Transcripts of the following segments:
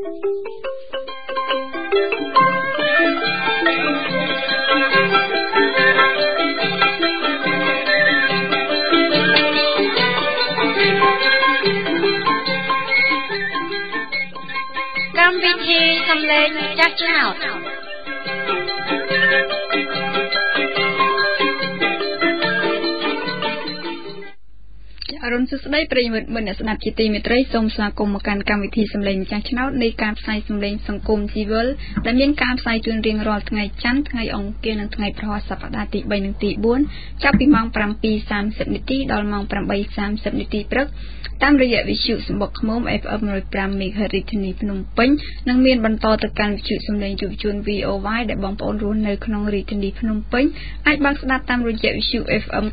កម្មវិធីសំឡេងចាស់ឆ្នោតអរុនសុស្ដីប្រិយមិត្តអ្នកស្ដាប់ជាទីមេត្រីសូមស្វាគមន៍មកកាន់កម្មវិធីសំឡេងចាស់ឆ្នោតនៃការផ្សាយសំឡេងសង្គមស៊ីវិលដែលមានការផ្សាយជូនរៀងរាល់ថ្ងៃច័ន្ទថ្ងៃអង្គារនិងថ្ងៃព្រហស្បតិ៍ទី3និងទី4ចាប់ពីម៉ោង 7:30 នាទីដល់ម៉ោង 8:30 នាទីព្រឹកតាមរយៈវិទ្យុសំបុកឃ្មុំ FM 105 MHz រាជធានីភ្នំពេញនិងមានបន្តទៅកាន់វិទ្យុសំឡេងយុវជន VOY ដែលបងប្អូនរស់នៅក្នុងរាជធានីភ្នំពេញអាចបើកស្ដាប់តាមរយៈវិទ្យុ FM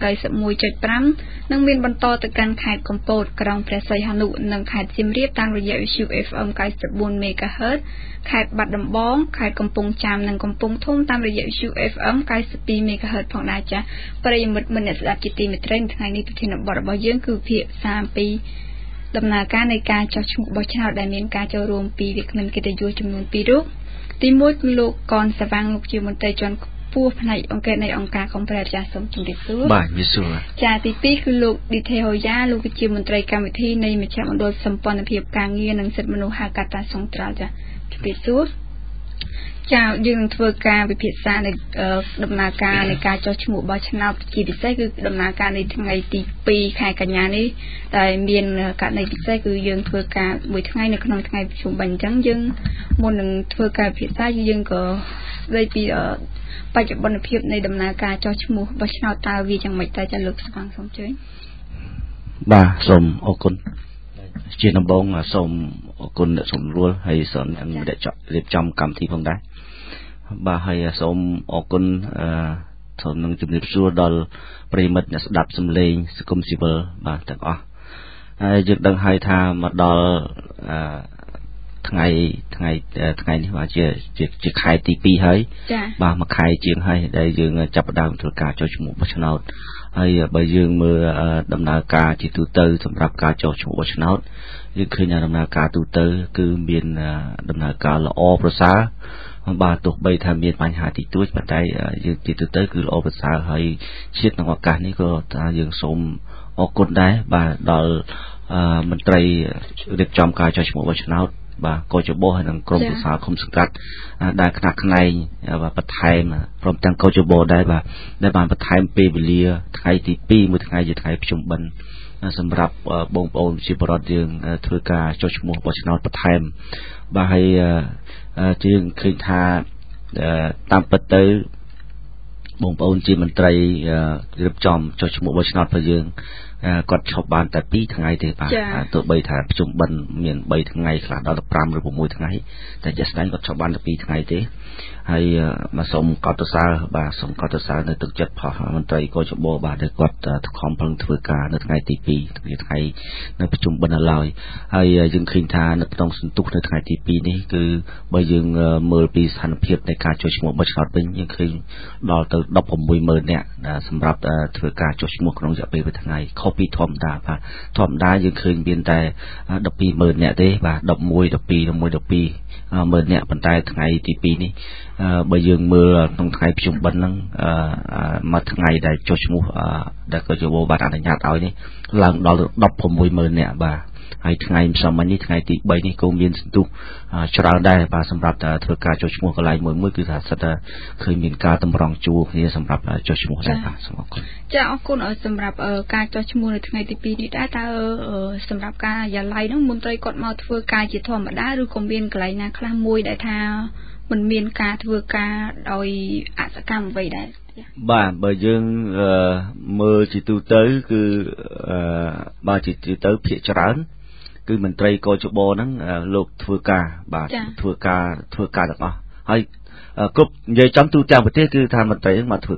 91.5 និងមានបន្តទៅកាន់ខេត្តកំពតក្រុងព្រះសីហនុនិងខេត្តសៀមរាបតាមរយៈវិទ្យុ FM 94 MHz ខេត្តបាត់ដំបងខេត្តកំពង់ចាមនិងកំពង់ធំតាមរយៈវិទ្យុ FM 92 MHz ផងដែរចា៎ប្រិយមិត្តអ្នកស្ដាប់ជាទីមេត្រីថ្ងៃនេះប្រធានបទរបស់យើងគឺភាគ32ដំណើរការនៃការចោះឈ្មោះបោះឆ្នោតដែលមានការចូលរួមពីវាគ្មិនកិត្តិយសចំនួន2រូបទី1គឺលោកកនសវាងលោកជាមន្ត្រីជាន់ខ្ពស់ផ្នែកអង្គការនៃអង្គការខំប្រែចាស់សូមជម្រាបសួរបាទជំរាបសួរចាទី2គឺលោកឌីថេហូយ៉ាលោកជាមន្ត្រីកម្មវិធីនៃមជ្ឈមណ្ឌលសម្ព័ន្ធភាពការងារនិងសិទ្ធិមនុស្សហៅកាត់តាសុងត្រាល់ចាជំរាបសួរចាយើងនឹងធ្វើការវិភាសានៃដំណើរការនៃការចុះឈ្មោះបោះឆ្នោតជាពិសេសគឺដំណើរការនៃថ្ងៃទី2ខែកញ្ញានេះដែលមានករណីពិសេសគឺយើងធ្វើការមួយថ្ងៃនៅក្នុងថ្ងៃប្រជុំបញ្ញអញ្ចឹងយើងមុននឹងធ្វើការវិភាសាយើងក៏ស្ដីពីបច្ចុប្បន្នភាពនៃដំណើរការចុះឈ្មោះបោះឆ្នោតតើវាយ៉ាងម៉េចតែចាលោកស្វាងសូមជឿបាទសូមអរគុណជាដំបូងសូមអរគុណអ្នកសម្រួលហើយសូមអ្នករៀបចំកម្មវិធីផងដែរបាទហើយសូមអរគុណសូមនឹងជម្រាបសួរដល់ប្រិយមិត្តអ្នកស្ដាប់សំឡេងសង្គមស៊ីវិលបាទទាំងអស់ហើយយើងដឹងហើយថាមកដល់ថ្ងៃនេះបាទជាខែទី2ហើយបាទមួយខែជាងហើយដែលយើងចាប់ផ្ដើមធ្វើការចុះឈ្មោះបោះឆ្នោតហើយបើយើងមើលដំណើរការជាទូទៅសម្រាប់ការចុះឈ្មោះបោះឆ្នោតយើងឃើញដំណើរការទូទៅគឺមានដំណើរការល្អប្រសើរបាទទោះបីថាមានបញ្ហាតិចតួចប៉ុន្តែយើងជាទូទៅគឺល្អប្រសើរហើយជាតិក្នុងឱកាសនេះក៏ថាយើងសូមអរគុណដែរបាទដល់មន្ត្រីរៀបចំការចុះឈ្មោះបោះឆ្នោតបាទកោចបោះហើយនិងក្រុមប្រឹក្សាឃុំសង្កាត់ដែលខ្នះខ្នែងបាទបន្ថែមព្រមទាំងកោចបោះដែរបាទដែលបានបន្ថែមពេលវេលាថ្ងៃទី2មួយថ្ងៃជាថ្ងៃប្រជុំបិណ្ឌសម្រាប់បងប្អូនជាបរិបទយើងធ្វើការចុះឈ្មោះបោះឆ្នោតបន្ថែមបាទហើយយើងឃើញថាតាមពិតទៅបងប្អូនជាមន្ត្រីរៀបចំចុះឈ្មោះបោះឆ្នោតរបស់យើងគាត់ឈប់បានតែ2ថ្ងៃទេបាទទោះបីថាប្រជុំបិណ្ឌមាន3ថ្ងៃខ្លះដល់15ឬ6ថ្ងៃតែជាក់ស្ដែងគាត់ឈប់បានតែ2ថ្ងៃទេហើយមកសូមកត់សរសើរបាទសូមកត់សរសើរនៅទឹកចិត្តផងមន្ត្រីកោចបោបាទដែលគាត់ខំប្រឹងធ្វើការនៅថ្ងៃទី2ថ្ងៃនៅប្រជុំបិណ្ឌឡើយហើយយើងឃើញថានៅក្នុងសន្ទុះនៅថ្ងៃទី2នេះគឺបើយើងមើលពីស្ថានភាពនៃការចុះឈ្មោះបោះឆ្នោតវិញយើងឃើញដល់ទៅ 16,000 នាក់សម្រាប់ធ្វើការចុះឈ្មោះក្នុងរយៈពេល1ថ្ងៃខុសពីធម្មតាបាទធម្មតាយើងឃើញមានតែ 12,000 នាក់ទេបាទ11 12 11 12ម៉ឺននាក់ប៉ុន្តែថ្ងៃទី2នេះបើយើងមើលក្នុងថ្ងៃប្រជុំបិណ្ឌហ្នឹងមួយថ្ងៃដែលចុះឈ្មោះដែលក៏យោបាទអនុញ្ញាតឲ្យនេះឡើងដល់ 16,000 នាក់បាទហើយថ្ងៃម្សិលមិញនេះថ្ងៃទី3នេះក៏មានសន្ទុះច្រើនដែរបាទសម្រាប់ធ្វើការចុះឈ្មោះកន្លែងមួយគឺថាសិតតែឃើញមានការតម្រង់ជួរគ្នាសម្រាប់ចុះឈ្មោះដែរបាទសូមអរគុណចាអរគុណសម្រាប់ការចុះឈ្មោះនៅថ្ងៃទី2នេះដែរតើសម្រាប់ការយ៉ាឡៃហ្នឹងមន្ត្រីគាត់មកធ្វើការជាធម្មតាឬក៏មានកន្លែងណាខ្លះមួយដែលថាមិនមានការធ្វើការដោយអសកម្មអ្វីដែរបាទបើយើងមើលជាទូទៅគឺបាទជាទូទៅភាគច្រើនគឺមន្ត្រីកោចបោហ្នឹងលោកធ្វើការបាទធ្វើការទាំងអស់ហើយគ្រប់និយាយចំទូទាំងប្រទេសគឺថាមន្ត្រីហ្នឹងមកធ្វើការ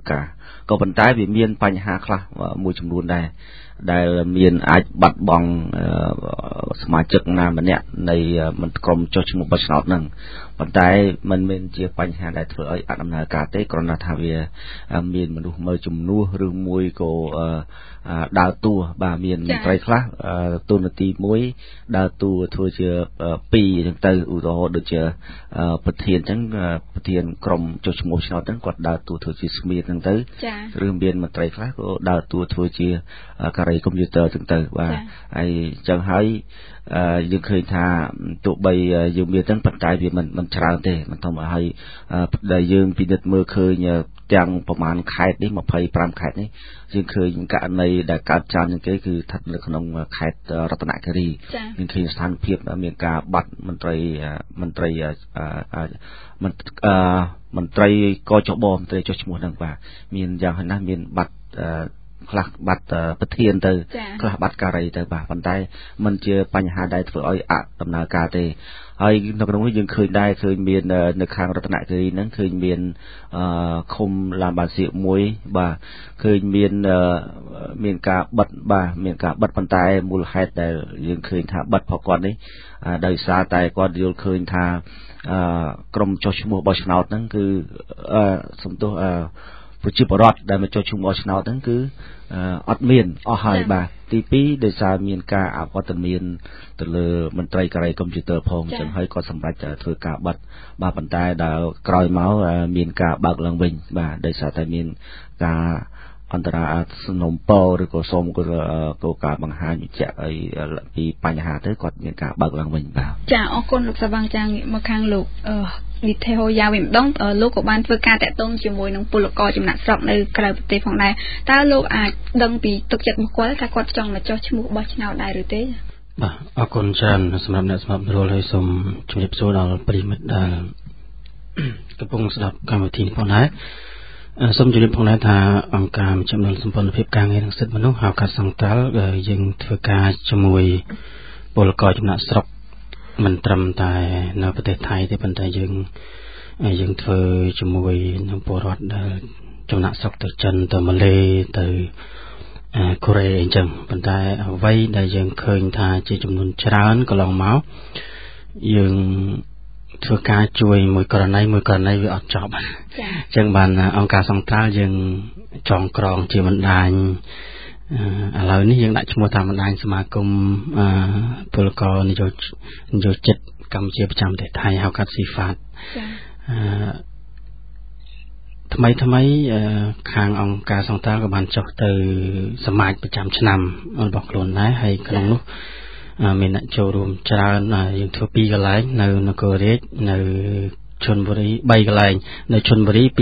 ក៏ប៉ុន្តែវាមានបញ្ហាខ្លះមួយចំនួនដែរដែលមានអាចបាត់បង់សមាជិកណាម្នាក់នៃមន្ត្រីក្រុមចុះឈ្មោះបោះឆ្នោតហ្នឹងប៉ុន្តែมันមានជាបញ្ហាដែលធ្វើឲ្យអត់ដំណើរការទេគ្រាន់តែថាវាមានមនុស្សមើលជំនួសឬមួយក៏ដើរតួបាទមានមន្ត្រីខ្លះទូនាទី1ដើរតួធ្វើជា2អញ្ចឹងទៅឧទាហរណ៍ដូចជាប្រធានអញ្ចឹងប្រធានក្រុមចុះឈ្មោះឆ្នោតហ្នឹងគាត់ដើរតួធ្វើជាស្មៀនអញ្ចឹងទៅឬមានមន្ត្រីខ្លះក៏ដើរតួធ្វើជាការីកុំព្យូទ័រអញ្ចឹងទៅបាទហើយអញ្ចឹងហើយយើងឃើញថាទោះបីយើងមានទាំងប៉ុន្តែវាមិនច្រើនទេមិនធំឲ្យដែលយើងពិនិត្យមើលឃើញទាំងប្រមាណខេត្តនេះ25ខេត្តនេះយើងឃើញករណីដែលកើតច្រើនជាងគេគឺស្ថិតនៅក្នុងខេត្តរតនគិរីយើងឃើញស្ថានភាពមានការបាត់មន្ត្រីកចបមន្ត្រីចុះឈ្មោះហ្នឹងបាទមានយ៉ាងហោចណាស់មានបាត់ខ្លះបាត់ប្រធានទៅខ្លះបាត់ការីទៅបាទប៉ុន្តែมันជាបញ្ហាដែលធ្វើឲ្យអដំណើរការទេហើយនៅក្នុងនេះយើងឃើញដែរឃើញមាននៅខាងរតនគិរីហ្នឹងឃើញមានឃុំឡានបាសៀកមួយបាទឃើញមានការបិទបាទមានការបិទប៉ុន្តែមូលហេតុដែលយើងឃើញថាបិទផងគាត់នេះដោយសារតែគាត់យល់ឃើញថាក្រុមចុះឈ្មោះបោះឆ្នោតហ្នឹងគឺសំទោសប្រជាពលរដ្ឋដែលមកចុះឈ្មោះបោះឆ្នោតហ្នឹងគឺអត់មានអស់ហើយបាទទី2ដោយសារមានការអវត្តមានទៅលើមន្ត្រីការីកុំព្យូទ័រផងអញ្ចឹងហើយគាត់សម្រេចធ្វើការបិទបាទប៉ុន្តែដល់ក្រោយមកមានការបើកឡើងវិញបាទដោយសារតែមានការអន្តរាសំណុំពរឬក៏សូមក៏ការបង្ហាញបញ្ជាក់ពីបញ្ហាទៅគាត់មានការបើកឡើងវិញបាទចាអរគុណលោកសាវាងចាមកខាងលោកវិទ្យាហោយ៉ាវិញម្ដងលោកក៏បានធ្វើការតាក់ទងជាមួយនឹងពលករចំណាក់ស្រុកនៅក្រៅប្រទេសផងដែរតើលោកអាចដឹងពីទឹកចិត្តរបស់គាត់ថាគាត់ចង់មកចុះឈ្មោះបោះឆ្នោតដែរឬទេបាទអរគុណច្រើនសម្រាប់អ្នកស្ដាប់រួលហើយសូមជម្រាបសួរដល់ប្រិមិត្តដែលកំពុងស្ដាប់កម្មវិធីនេះផងដែរសូមជម្រាបផងដែរថាអង្គការជំនុំសម្ព័ន្ធភាពការងារនិងសិទ្ធិមនុស្សហៅកាត់សង្តាល់យើងធ្វើការជាមួយពលករចំណាក់ស្រុកមិនត្រឹមតែនៅប្រទេសថៃទេប៉ុន្តែយើងធ្វើជាមួយនឹងពលរដ្ឋដែលចំណាក់ស្រុកទៅចិនទៅម៉ាឡេទៅកូរ៉េអញ្ចឹងប៉ុន្តែអ្វីដែលយើងឃើញថាជាចំនួនច្រើនកន្លងមកយើងធ្វើការជួយមួយករណីវាអត់ចប់អញ្ចឹងបានអង្គការសង្ត្រាល់យើងចងក្រងជាបណ្ដាញឥឡូវនេះយើងដាក់ឈ្មោះតាមបណ្ដាញសមាគមពលករនយោជិតកម្ពុជាប្រចាំប្រទេសថៃហៅកាត់ CFAT ថ្មីខាងអង្គការសង្ត្រាល់ក៏បានចុះទៅសមាជប្រចាំឆ្នាំរបស់ខ្លួនដែរហើយក្នុងនោះមានអ្នកចូលរួមច្រើនយើងធ្វើ2កន្លែងនៅនគររាជនៅឈុនបុរី3កន្លែងនៅឈុនបុរី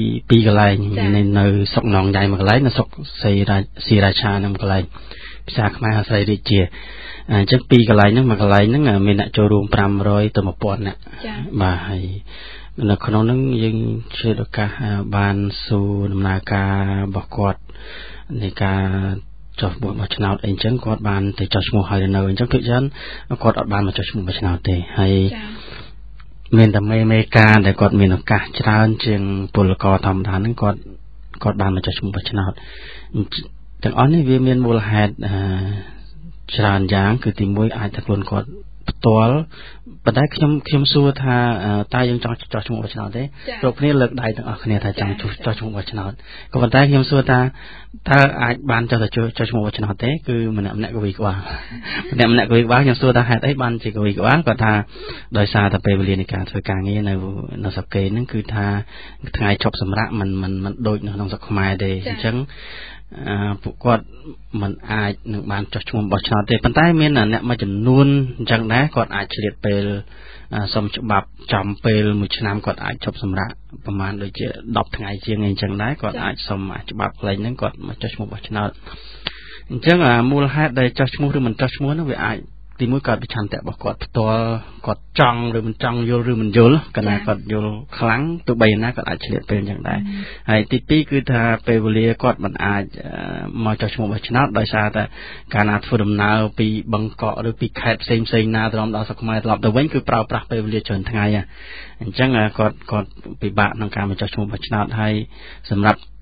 2កន្លែងនៅស្រុកនងយ៉ៃ1កន្លែងនៅស្រុកស៊ីរាឆា1កន្លែងភាសាខ្មែរហៅស្រីរាជាអញ្ចឹង2កន្លែងហ្នឹង1កន្លែងហ្នឹងមានអ្នកចូលរួម500ទៅ1000អ្នកបាទហើយនៅក្នុងហ្នឹងយើងឆ្លៀតឱកាសបានសួរដំណើរការរបស់គាត់នៃការចុះបោះឆ្នោតអីចឹងគាត់បានទៅចុះឈ្មោះហើយនៅអញ្ចឹងភាគច្រើនគាត់អត់បានមកចុះឈ្មោះបោះឆ្នោតទេហើយមានតែមេការដែលគាត់មានឱកាសច្រើនជាងពលករធម្មតាហ្នឹងគាត់បានមកចុះឈ្មោះបោះឆ្នោតទាំងអស់នេះវាមានមូលហេតុច្រើនយ៉ាងគឺទី1អាចថាខ្លួនគាត់ផ្ទាល់ប៉ុន្តែខ្ញុំសួរថាតើយើងចង់ចុះឈ្មោះបោះឆ្នោតទេគ្រប់គ្នាលើកដៃទាំងអស់គ្នាថាចង់ចុះឈ្មោះបោះឆ្នោតក៏ប៉ុន្តែខ្ញុំសួរថាតើអាចបានចុះឈ្មោះបោះឆ្នោតទេគឺម្នាក់កវីក្បាលខ្ញុំសួរថាហេតុអីបានជាកវីក្បាលគាត់ថាដោយសារតែពេលវេលានៃការធ្វើការងារនៅស្រុកគេហ្នឹងគឺថាថ្ងៃឈប់សម្រាកមិនដូចនៅក្នុងស្រុកខ្មែរទេអញ្ចឹងពួកគាត់មិនអាចនឹងបានចុះឈ្មោះបោះឆ្នោតទេប៉ុន្តែមានអ្នកមួយចំនួនអញ្ចឹងដែរគាត់អាចឆ្លៀតពេលសុំច្បាប់ចំពេលមួយឆ្នាំគាត់អាចឈប់សម្រាកប្រហែលដូចជា10ថ្ងៃជាងអីអញ្ចឹងដែរគាត់អាចសុំច្បាប់ផ្លេងហ្នឹងគាត់មកចុះឈ្មោះបោះឆ្នោតអញ្ចឹងមូលហេតុដែលចុះឈ្មោះឬមិនចុះឈ្មោះហ្នឹងវាអាចទីមួយគាត់ប្រឆាំងតៈរបស់គាត់ផ្ទាល់គាត់ចង់ឬមិនចង់យល់ឬមិនយល់កាលណាគាត់យល់ខ្លាំងទោះបីណាគាត់អាចឆ្លៀតពេលអញ្ចឹងដែរហើយទី2គឺថាពេលវេលាគាត់មិនអាចមកចុះឈ្មោះបោះឆ្នោតដោយសារតែកាលណាធ្វើដំណើរពីបឹងកក់ឬពីខេត្តផ្សេងណាត្រឡប់ដល់ស្រុកខ្មែរត្រឡប់ទៅវិញគឺប្រើប្រាស់ពេលវេលាច្រើនថ្ងៃអញ្ចឹងគាត់ពិបាកក្នុងការមកចុះឈ្មោះបោះឆ្នោតហើយសម្រាប់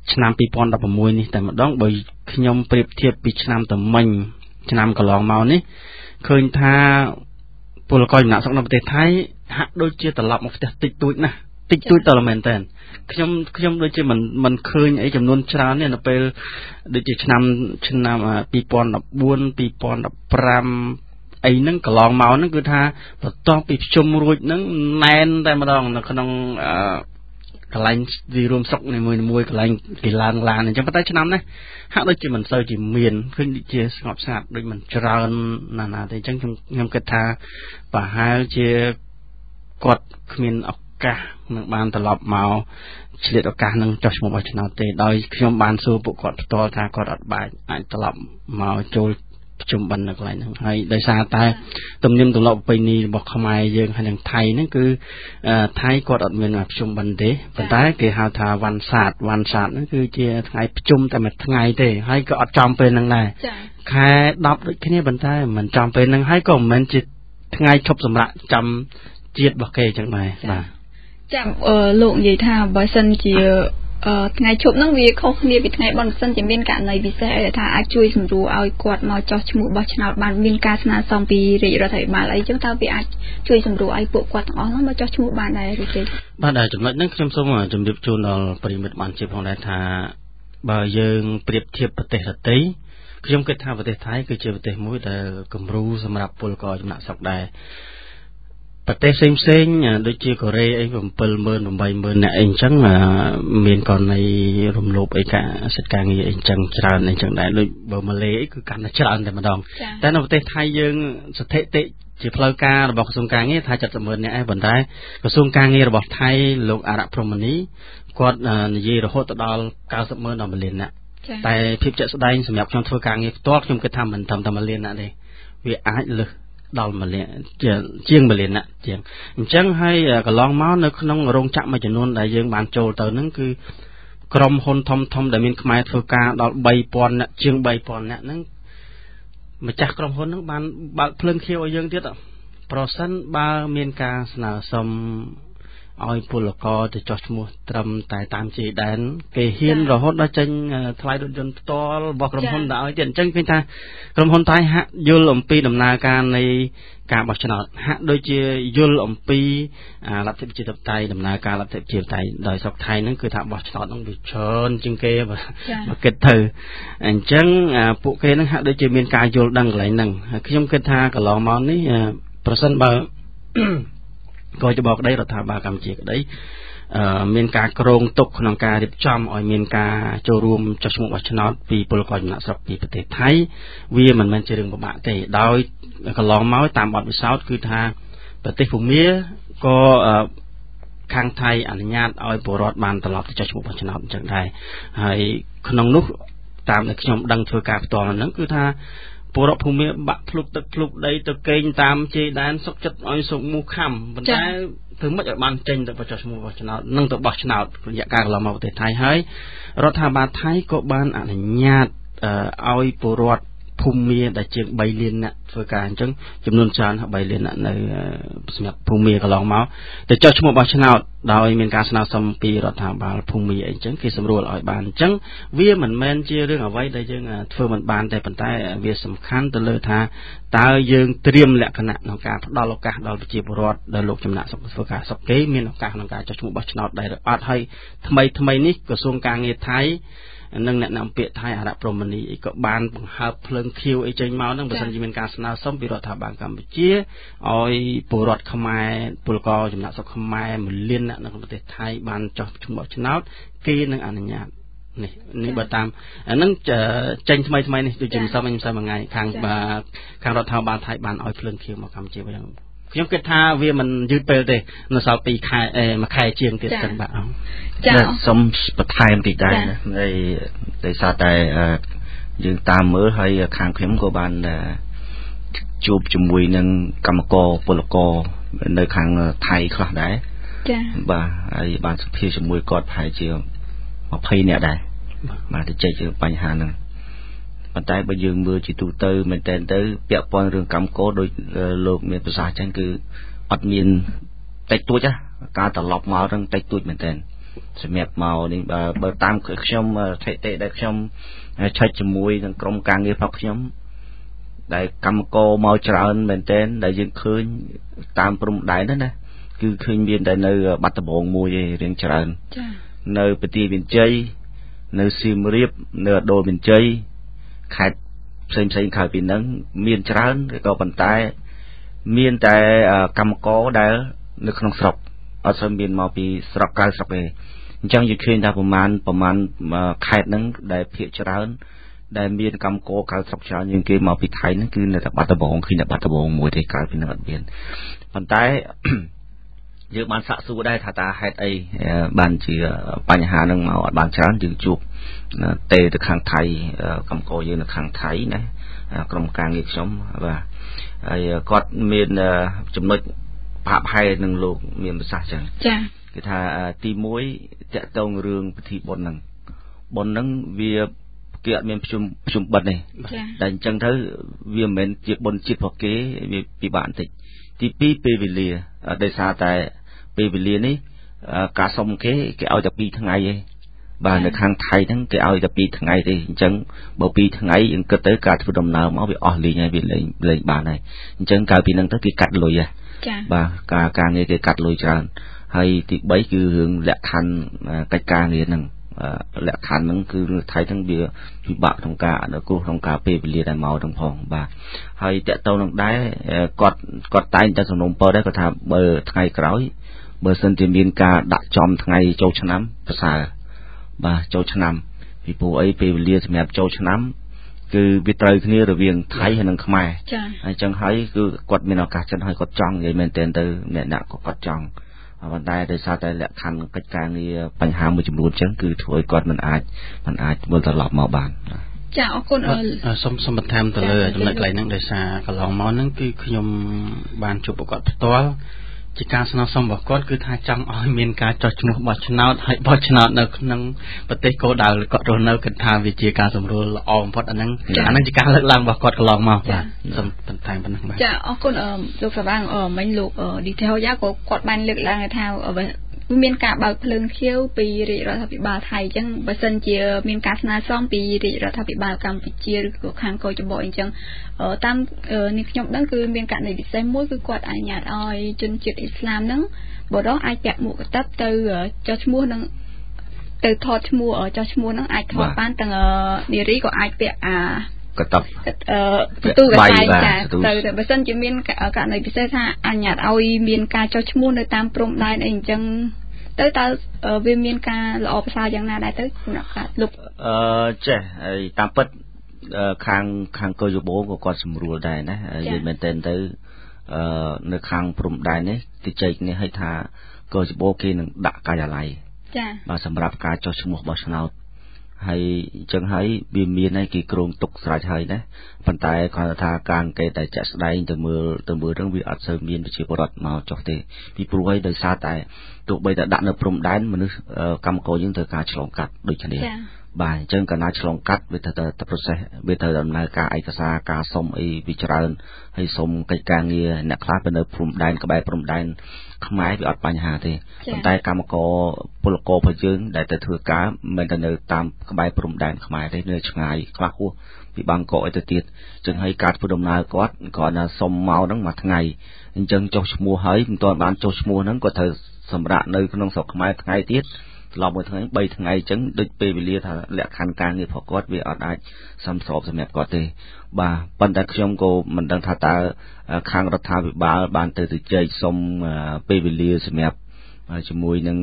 ឆ្នាំ2016នេះតែម្ដងបើខ្ញុំប្រៀបធៀបពីឆ្នាំតមិញឆ្នាំកន្លងមកនេះឃើញថាពលករចំណាក់ស្រុកនៅប្រទេសថៃហាក់ដូចជាត្រឡប់មកផ្ទះតិចតួចណាស់តិចតួចតតែមែនតើខ្ញុំដូចជាមិនឃើញអីចំនួនច្រើនទេនៅពេលដូចជាឆ្នាំ2014 2015អីហ្នឹងកន្លងមកហ្នឹងគឺថាបន្ទាប់ពីប្រជុំរួចហ្នឹងណែនតែម្ដងនៅក្នុងកន្លែងទីរួមស្រុកនីមួយៗកន្លែងគេឡើងឡានអញ្ចឹងប៉ុន្តែឆ្នាំនេះហាក់ដូចជាមិនសូវជាមានឃើញដូចជាស្ងប់ស្ងាត់ដូចមិនច្រើនណាទេអញ្ចឹងខ្ញុំគិតថាប្រហែលជាគាត់គ្មានឱកាសនឹងបានត្រឡប់មកឆ្លៀតឱកាសនឹងចុះឈ្មោះបោះឆ្នោតទេដោយខ្ញុំបានសួរពួកគាត់ផ្ទាល់ថាគាត់អត់អាចត្រឡប់មកចូលប្រជុំបិណ្ឌនៅកន្លែងហ្នឹងហើយដោយសារតែទំនៀមទម្លាប់ប្រពៃណីរបស់ខ្មែរយើងហើយនឹងថៃហ្នឹងគឺថៃគាត់អត់មានប្រជុំបិណ្ឌទេប៉ុន្តែគេហៅថាវ៉ាន់សាតហ្នឹងគឺជាថ្ងៃប្រជុំតែមួយថ្ងៃទេហើយក៏អត់ចំពេលហ្នឹងដែរខែ10ដូចគ្នាប៉ុន្តែមិនចំពេលហ្នឹងហើយក៏មិនមែនជាថ្ងៃឈប់សម្រាកចាំជាតិរបស់គេអញ្ចឹងដែរបាទចាំលោកនិយាយថាបើសិនជាថ្ងៃឈប់ហ្នឹងវាខុសគ្នាពីថ្ងៃបន់សិនជាមានករណីពិសេសអីថាអាចជួយសម្រួលឲ្យគាត់មកចោះឈ្មោះបោះឆ្នោតបានមានការស្នើសុំពីរាជរដ្ឋាភិបាលអីចឹងតើវាអាចជួយសម្រួលឲ្យពួកគាត់ទាំងអស់ហ្នឹងមកចោះឈ្មោះបានដែរឬទេបាទចំណុចហ្នឹងខ្ញុំសូមជម្រាបជូនដល់ប្រិមិត្តបានជាផងដែរថាបើយើងប្រៀបធៀបប្រទេសដទៃខ្ញុំគិតថាប្រទេសថៃគឺជាប្រទេសមួយដែលគំរូសម្រាប់ពលករចំណាក់ស្រុកដែរប្រទេសផ្សេងដូចជាកូរ៉េអី70000 80000នាក់អីអញ្ចឹងមានករណីរំលោភអីសិទ្ធិការងារអីអញ្ចឹងច្រើនអីអញ្ចឹងដែរដូចបើម៉ាឡេអីគឺកាន់តែច្រើនតែម្ដងតែនៅប្រទេសថៃយើងស្ថិតិជាផ្លូវការរបស់ក្រសួងការងារថា70000នាក់ឯងប៉ុន្តែក្រសួងការងាររបស់ថៃលោកអរព្រហ្មនីគាត់និយាយរហូតដល់900,000ដល់1លាននាក់តែភាពជាក់ស្ដែងសម្រាប់ខ្ញុំធ្វើការងារផ្ទាល់ខ្ញុំគិតថាមិនត្រឹមតែ1លាននាក់ទេវាអាចលើសដល់1លានជាង1លាននាក់ជាងអញ្ចឹងហើយកន្លងមកនៅក្នុងរោងចក្រមួយចំនួនដែលយើងបានចូលទៅហ្នឹងគឺក្រុមហ៊ុនធំដែលមានខ្មែរធ្វើការដល់3000នាក់ជាង3000នាក់ហ្នឹងម្ចាស់ក្រុមហ៊ុនហ្នឹងបានបើកភ្លើងខៀវឲ្យយើងទៀតប្រសិនបើមានការស្នើសុំឲ្យពលករទៅចោះឈ្មោះត្រឹមតែតាមជាយដែនគេហ៊ានរហូតដល់ចេញថ្លៃរថយន្តផ្ទាល់របស់ក្រុមហ៊ុនទៅឲ្យទៀតអញ្ចឹងឃើញថាក្រុមហ៊ុនថៃហាក់យល់អំពីដំណើរការនៃការបោះឆ្នោតហាក់ដូចជាយល់អំពីលទ្ធិប្រជាធិបតេយ្យដំណើរការលទ្ធិប្រជាធិបតេយ្យដោយស្រុកថៃហ្នឹងគឺថាបោះឆ្នោតហ្នឹងវាច្រើនជាងគេបើគិតទៅអញ្ចឹងពួកគេហ្នឹងហាក់ដូចជាមានការយល់ដឹងកន្លែងហ្នឹងហើយខ្ញុំគិតថាកន្លងមកនេះប្រសិនបើក៏จะบอกក្តីរដ្ឋាភិបាលកម្ពុជាក្តីមានការក្រងទុកក្នុងការរៀបចំឲ្យមានការចូលរួមចុះឈ្មោះបោះឆ្នោតពីពលករចំណាក់ស្រុកពីប្រទេសថៃវាមិនមែនជារឿងពិបាកទេដោយកន្លងមកតាមបទពិសោធន៍គឺថាប្រទេសភូមាក៏ខាងថៃអនុញ្ញាតឲ្យពលរដ្ឋបានត្រឡប់ទៅចុះឈ្មោះបោះឆ្នោតអញ្ចឹងដែរហើយក្នុងនោះតាមដែលខ្ញុំដឹងធ្វើការផ្ទាល់ហ្នឹងគឺថាពលរដ្ឋភូមិបាក់ភ្លុកទឹកភ្លុកដីទៅកេងតាមជ័យដែនសុកចិត្តឲ្យសុកមូខំប៉ុន្តែធ្វើម៉េចឲ្យបានចេញទៅបោះឆ្នោតបោះឆ្នោតនឹងទៅបោះឆ្នោតរយៈកាលកន្លងមកប្រទេសថៃហើយរដ្ឋាភិបាលថៃក៏បានអនុញ្ញាតឲ្យពលរដ្ឋភូមិដែលជាង3លានអ្នកធ្វើការអញ្ចឹងចំនួនច្រើន3លានអ្នកនៅសម្រាប់ភូមិកន្លងមកទៅចុះឈ្មោះបោះឆ្នោតដោយមានការស្នើសុំពីរដ្ឋាភិបាលភូមិអីចឹងគេសម្រួលឲ្យបានអញ្ចឹងវាមិនមែនជារឿងអ្វីដែលយើងធ្វើមិនបានតែប៉ុន្តែវាសំខាន់ទៅលើថាតើយើងត្រៀមលក្ខណៈក្នុងការផ្ដល់ឱកាសដល់ប្រជាពលរដ្ឋដែលលោកចំណាក់ស្រុកធ្វើការស្រុកគេមានឱកាសក្នុងការចុះឈ្មោះបោះឆ្នោតដែរអត់ហើយថ្មីនេះក្រសួងការងារថៃនិងអ្នកនាំពាក្យថៃអរព្រហ្មនីក៏បានបង្ហើបភ្លើងខៀវអីចេញមកហ្នឹងបើសិនជាមានការស្នើសុំពីរដ្ឋាភិបាលកម្ពុជាឲ្យពលរដ្ឋខ្មែរពលករចំណាក់ស្រុកខ្មែរ1លានអ្នកនៅក្នុងប្រទេសថៃបានចុះឈ្មោះឆ្នោតគេនឹងអនុញ្ញាតនេះបើតាមអាហ្នឹងចេញថ្មីនេះដូចជាមិនសមមួយថ្ងៃខាងរដ្ឋាភិបាលថៃបានឲ្យភ្លើងខៀវមកកម្ពុជាវិញខ្ញុំគិតថាវាមិនយឺតពេលទេនៅសល់2ខែ1ខែជាងទៀតសិនបាទចាសូមបន្ថែមតិចដែរហើយដោយសារតែយើងតាមមើលហើយខាងខ្ញុំក៏បានជួបជាមួយនឹងកម្មករពលករនៅខាងថៃខ្លះដែរចាបាទហើយបានសភាជាមួយគាត់ប្រហែលជា20នាក់ដែរបាទទៅជែកបញ្ហាហ្នឹងប៉ុន្តែបើយើងមើលជាទូទៅមែនតើទៅពាក់ព័ន្ធរឿងកម្មករដោយលោកមានប្រសាសន៍ចឹងគឺអត់មានតិចតួចការត្រឡប់មកហ្នឹងតិចតួចមែនតើសម្រាប់មកនេះបើតាមខ្ញុំថេតេដែលខ្ញុំឆែកជាមួយនឹងក្រុមការងាររបស់ខ្ញុំដែលកម្មករមកច្រើនមែនទែនដែលយើងឃើញតាមព្រំដែនហ្នឹងណាគឺឃើញមានតែនៅបាត់ដំបងមួយឯងរៀងច្រើនចា៎នៅប្រទីវិជ័យនៅសៀមរាបនៅអដូលមានជ័យខេត្តផ្សេងក្រៅពីហ្នឹងមានច្រើនក៏ប៉ុន្តែមានតែកម្មករដែលនៅក្នុងស្រុកអត់សូវមានមកពីស្រុកក្រៅស្រុកទេអញ្ចឹងយើងឃើញថាប្រមាណខេត្តហ្នឹងដែលភាគច្រើនដែលមានកម្មករក្រៅស្រុកច្រើនជាងគេមកពីថៃហ្នឹងគឺនៅតែបាត់ដំបងឃើញតែបាត់ដំបងមួយទេក្រៅពីហ្នឹងអត់មានប៉ុន្តែយើងបានសាកសួរដែរថាតើហេតុអីបានជាបញ្ហាហ្នឹងមកអត់បានច្រើនយើងជួបទេទៅខាងថៃកម្មករយើងនៅខាងថៃណាក្រុមការងារខ្ញុំបាទហើយគាត់មានចំណុចប្រហែលនឹងលោកមានប្រសាសន៍ចឹងចា៎គឺថាទី1តាក់ទងរឿងពិធីបុណ្យហ្នឹងវាគេអត់មានប្រជុំបិណ្ឌទេតែអញ្ចឹងទៅវាមិនមែនជាបុណ្យជាតិរបស់គេវាពិបាកបន្តិចទី2ពេលវេលាដោយសារតែពេលវេលានេះការសុំគេឲ្យតែ2ថ្ងៃឯងបាទនៅខាងថៃហ្នឹងគេឲ្យតែ2ថ្ងៃទេអញ្ចឹងបើ2ថ្ងៃយើងគិតទៅការធ្វើដំណើរមកវាអស់លេងហើយវាលេងបានហើយអញ្ចឹងកាលពីហ្នឹងទៅគេកាត់លុយហ៎ចា៎បាទការងារគេកាត់លុយច្រើនហើយទី3គឺរឿងលក្ខខណ្ឌកិច្ចការងារហ្នឹងលក្ខខណ្ឌហ្នឹងគឺថៃហ្នឹងវាពិបាកក្នុងការអនុគ្រោះក្នុងការពេលវេលាដែលមកទាំងផងបាទហើយតកតទៅនឹងដែរគាត់តែងតែសំណូមពរដែរគាត់ថាបើថ្ងៃក្រោយបើសិនជាមានការដាក់ចំថ្ងៃចូលឆ្នាំប្រសើរបាទចូលឆ្នាំពីព្រោះអីពេលវេលាសម្រាប់ចូលឆ្នាំគឺវាត្រូវគ្នារវាងថៃហើយនិងខ្មែរចា៎អញ្ចឹងហើយគឺគាត់មានឱកាសចិត្តហើយគាត់ចង់និយាយមែនទែនទៅអ្នកក៏គាត់ចង់ប៉ុន្តែដោយសារតែលក្ខខណ្ឌកិច្ចការងារបញ្ហាមួយចំនួនអញ្ចឹងគឺធ្វើឲ្យគាត់មិនអាចវិលត្រឡប់មកបានចាអរគុណសូមបន្ថែមទៅលើចំណុចកន្លែងហ្នឹងដោយសារកន្លងមកហ្នឹងគឺខ្ញុំបានជួបប្រកបផ្ទាល់ជាការស្នើសុំរបស់គាត់គឺថាចង់ឲ្យមានការចោះឈ្មោះបោះឆ្នោតហើយបោះឆ្នោតនៅក្នុងប្រទេសគោលដៅគាត់រស់នៅគិតថាវាជាការសម្រួលល្អបំផុតអាហ្នឹងជាការលើកឡើងរបស់គាត់កន្លងមកបាទសូមបន្ថែមប៉ុណ្ណឹងបាទចាអរគុណលោកសាវាងមិញលោក detail យ៉ាក៏គាត់បានលើកឡើងថាមានការបើកភ្លើងខៀវពីរាជរដ្ឋាភិបាលថៃអញ្ចឹងបើសិនជាមានការស្នើសុំពីរាជរដ្ឋាភិបាលកម្ពុជាឬក៏ខាងកោចបអញ្ចឹងតាមនេះខ្ញុំដឹងគឺមានករណីពិសេសមួយគឺគាត់អនុញ្ញាតឲ្យជនជាតិអ៊ីស្លាមហ្នឹងបរិសុទ្ធអាចពាក់មួកកាតិបទៅចុះឈ្មោះនឹងទៅថតឈ្មោះចុះឈ្មោះហ្នឹងអាចថតបានទាំងនារីក៏អាចពាក់កតបទូកសាយចាទៅបើសិនជាមានករណីពិសេសថាអនុញ្ញាតឲ្យមានការចុះឈ្មោះនៅតាមព្រំដែនអីអញ្ចឹងទៅតើវាមានការល្អប្រសើរយ៉ាងណាដែរទៅសម្រាប់ការលុបចេះហើយតាមពិតខាងកោយបោក៏គាត់ស្រួលដែរណានិយាយមែនទែនទៅនៅខាងព្រំដែននេះគេចែកគ្នាឲ្យថាកោយបោគេនឹងដាក់ការិយាល័យចាបាទសម្រាប់ការចុះឈ្មោះបោះឆ្នោតហើយអញ្ចឹងហើយវាមានហើយគេគ្រោងទុកស្រេចហើយណាប៉ុន្តែគាត់ថាការអង្កេតតែចាក់ស្ដែងទៅមើលរឿងវាអត់សូវមានប្រជាពលរដ្ឋមកចុះទេពីព្រោះហើយដោយសារតែទោះបីតែដាក់នៅព្រំដែនមនុស្សកម្មករយើងត្រូវការឆ្លងកាត់ដូចគ្នាបាទអញ្ចឹងកាលណាឆ្លងកាត់វាត្រូវតែ process វាត្រូវដំណើរការឯកសារការសុំអីវាច្រើនហើយសុំកិច្ចការងារអ្នកខ្លះទៅនៅព្រំដែនក្បែរព្រំដែនខ្មែរវាអត់បញ្ហាទេប៉ុន្តែកម្មករពលកររបស់យើងដែលទៅធ្វើការមិនតែនៅតាមក្បែរព្រំដែនខ្មែរទេនៅឆ្ងាយខ្លះហួសពីបាងកកឲ្យទៅទៀតអញ្ចឹងហើយការធ្វើដំណើរគាត់គាត់ណាសុំមកហ្នឹងមួយថ្ងៃអញ្ចឹងចុះឈ្មោះហើយមិនទាន់បានចុះឈ្មោះហ្នឹងគាត់ត្រូវសម្រាប់នៅក្នុងស្រុកខ្មែរថ្ងៃទៀតឡប់មួយថ្ងៃ3ថ្ងៃអញ្ចឹងដូចពេលវេលាថាលក្ខខណ្ឌការងាររបស់គាត់វាអត់អាចសមស្របសម្រាប់គាត់ទេបាទប៉ុន្តែខ្ញុំក៏មិនដឹងថាតើខាងរដ្ឋាភិបាលបានទៅជែកសុំពេលវេលាសម្រាប់ជាមួយនឹង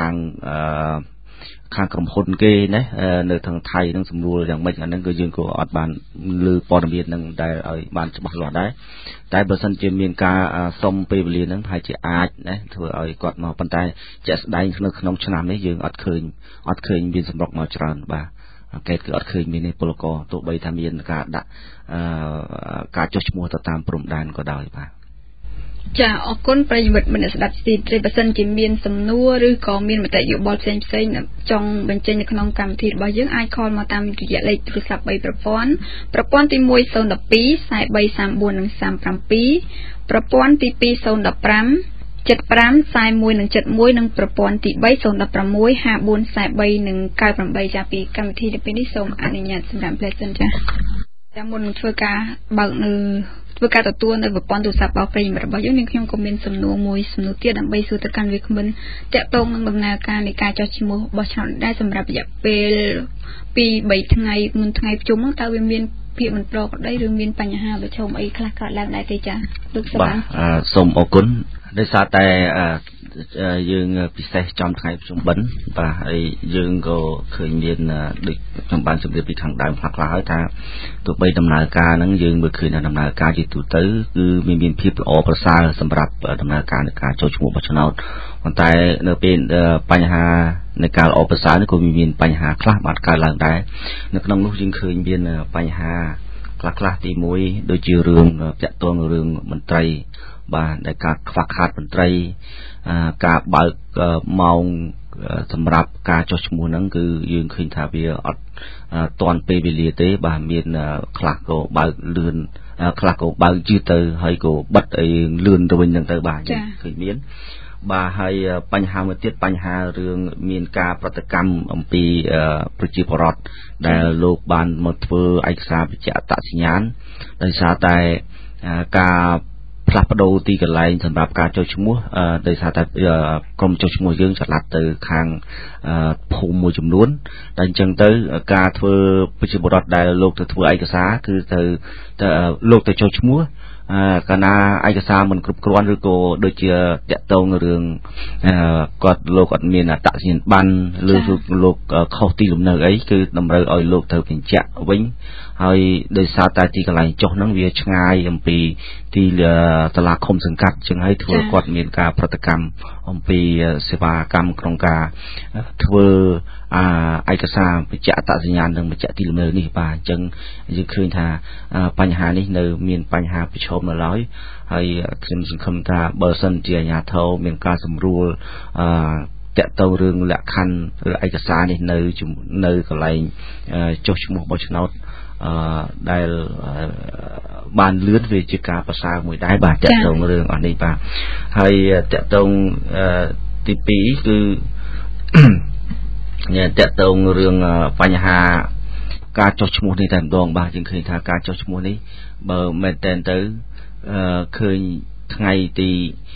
ខាងក្រុមហ៊ុនគេណានៅทางថៃនឹងសម្រួលយ៉ាងម៉េចអាហ្នឹងគឺយើងក៏អត់បានលើព័ត៌មាននឹងដែលឲ្យបានច្បាស់លាស់ដែរតែបើសិនជាមានការសុំពេលវេលាហ្នឹងប្រហែលជាអាចណាធ្វើឲ្យគាត់មកប៉ុន្តែជាក់ស្ដែងក្នុងឆ្នាំនេះយើងអត់ឃើញមានសម្រុកមកច្រើនបាទអង្កេតគឺអត់ឃើញមានទេពលករទោះបីថាមានការដាក់ការចុះឈ្មោះទៅតាមព្រំដែនក៏ដោយបាទចាអរគុណប្រិយមិត្តអ្នកស្ដាប់ទីត្រីបើសិនជាមានសំណួរឬក៏មានមតិយោបល់ផ្សេងចង់បញ្ចេញនៅក្នុងកម្មវិធីរបស់យើងអាចខលមកតាមរយៈលេខទូរស័ព្ទ3ប្រព័ន្ធទី1 012 4334 និង37ប្រព័ន្ធទី2 015 75 41និង71និងប្រព័ន្ធទី3 016 54 43និង98ចាពីកម្មវិធីទី2នេះសូមអនុញ្ញាតសម្រាប់ផ្លែសិនចាចាំមុននឹងធ្វើការបើកនៅធ្វើការទទួលនៅប្រព័ន្ធទូរស័ព្ទបោកប្រិយរបស់យើងខ្ញុំក៏មានសំណួរមួយសំណួរទៀតដើម្បីសួរទៅកាន់វាគ្មិនតាក់ទងនឹងដំណើរការនៃការចុះឈ្មោះបោះឆ្នោតដែរសម្រាប់រយៈពេល2-3ថ្ងៃមុនថ្ងៃប្រជុំហ្នឹងតើវាមានភាពមិនប្រក្រតីឬមានបញ្ហាប្រឈមអីខ្លះកើតឡើងដែរទេចាលោកសបាសូមអរគុណដោយសារតែយើងពិសេសចំថ្ងៃប្រជុំបិណ្ឌបាទហើយយើងក៏ឃើញមានដូចខ្ញុំបានជម្រាបពីខាងដើមខ្លះៗហើយថាទោះបីដំណើរការហ្នឹងយើងមើលឃើញថាដំណើរការជាទូទៅគឺមានភាពល្អប្រសើរសម្រាប់ដំណើរការនៃការចូលឈ្មោះបោះឆ្នោតប៉ុន្តែនៅពេលបញ្ហានៃការល្អប្រសើរនេះក៏មានបញ្ហាខ្លះបានកើតឡើងដែរនៅក្នុងនោះយើងឃើញមានបញ្ហាខ្លះទី1ដូចជារឿងតាក់ទងរឿងមន្ត្រីបាទដែលការខ្វះខាតមន្ត្រីការបើកម៉ោងសម្រាប់ការចុះឈ្មោះហ្នឹងគឺយើងឃើញថាវាអត់ទាន់ពេលវេលាទេបាទមានខ្លះក៏បើកលឿនខ្លះក៏បើកយឺតទៅហើយក៏បិទឲ្យលឿនទៅវិញហ្នឹងទៅបាទយើងឃើញមានបាទហើយបញ្ហាមួយទៀតបញ្ហារឿងមានការប្រតិកម្មអំពីប្រជាពលរដ្ឋដែលលោកបានមកធ្វើឯកសារបញ្ជាក់អត្តសញ្ញាណដោយសារតែការផ្លាស់ប្ដូរទីកន្លែងសម្រាប់ការចុះឈ្មោះដោយសារតែក្រុមចុះឈ្មោះយើងចល័តទៅខាងភូមិមួយចំនួនតែអញ្ចឹងទៅការធ្វើប្រជាពលរដ្ឋដែលលោកទៅធ្វើឯកសារគឺទៅលោកទៅចុះឈ្មោះកាលណាឯកសារមិនគ្រប់គ្រាន់ឬក៏ដូចជាតាក់ទងរឿងគាត់លោកអត់មានអត្តសញ្ញាណប័ណ្ណឬលោកខុសទីលំនៅអីគឺតម្រូវឲ្យលោកត្រូវបញ្ជាក់វិញហើយដោយសារតែទីកន្លែងចុះហ្នឹងវាឆ្ងាយអំពីទីសាលាឃុំសង្កាត់ចឹងហើយធ្វើគាត់មានការប្រតិកម្មអំពីសេវាកម្មក្នុងការធ្វើឯកសារបញ្ជាក់អត្តសញ្ញាណនិងបញ្ជាក់ទីលំនៅនេះបាទអញ្ចឹងយើងឃើញថាបញ្ហានេះនៅមានបញ្ហាប្រឈមនៅឡើយហើយខ្ញុំសង្ឃឹមថាបើសិនជាអាជ្ញាធរមានការសម្រួលតាក់ទងរឿងលក្ខខណ្ឌឬឯកសារនេះនៅកន្លែងចុះឈ្មោះបោះឆ្នោតដែលបានលឿនវាជាការប្រសើរមួយដែរបាទតាក់ទងរឿងអស់នេះបាទហើយតាក់ទងទី2គឺតាក់ទងរឿងបញ្ហាការចុះឈ្មោះនេះតែម្ដងបាទយើងឃើញថាការចុះឈ្មោះនេះបើមែនតែនទៅឃើញថ្ងៃទី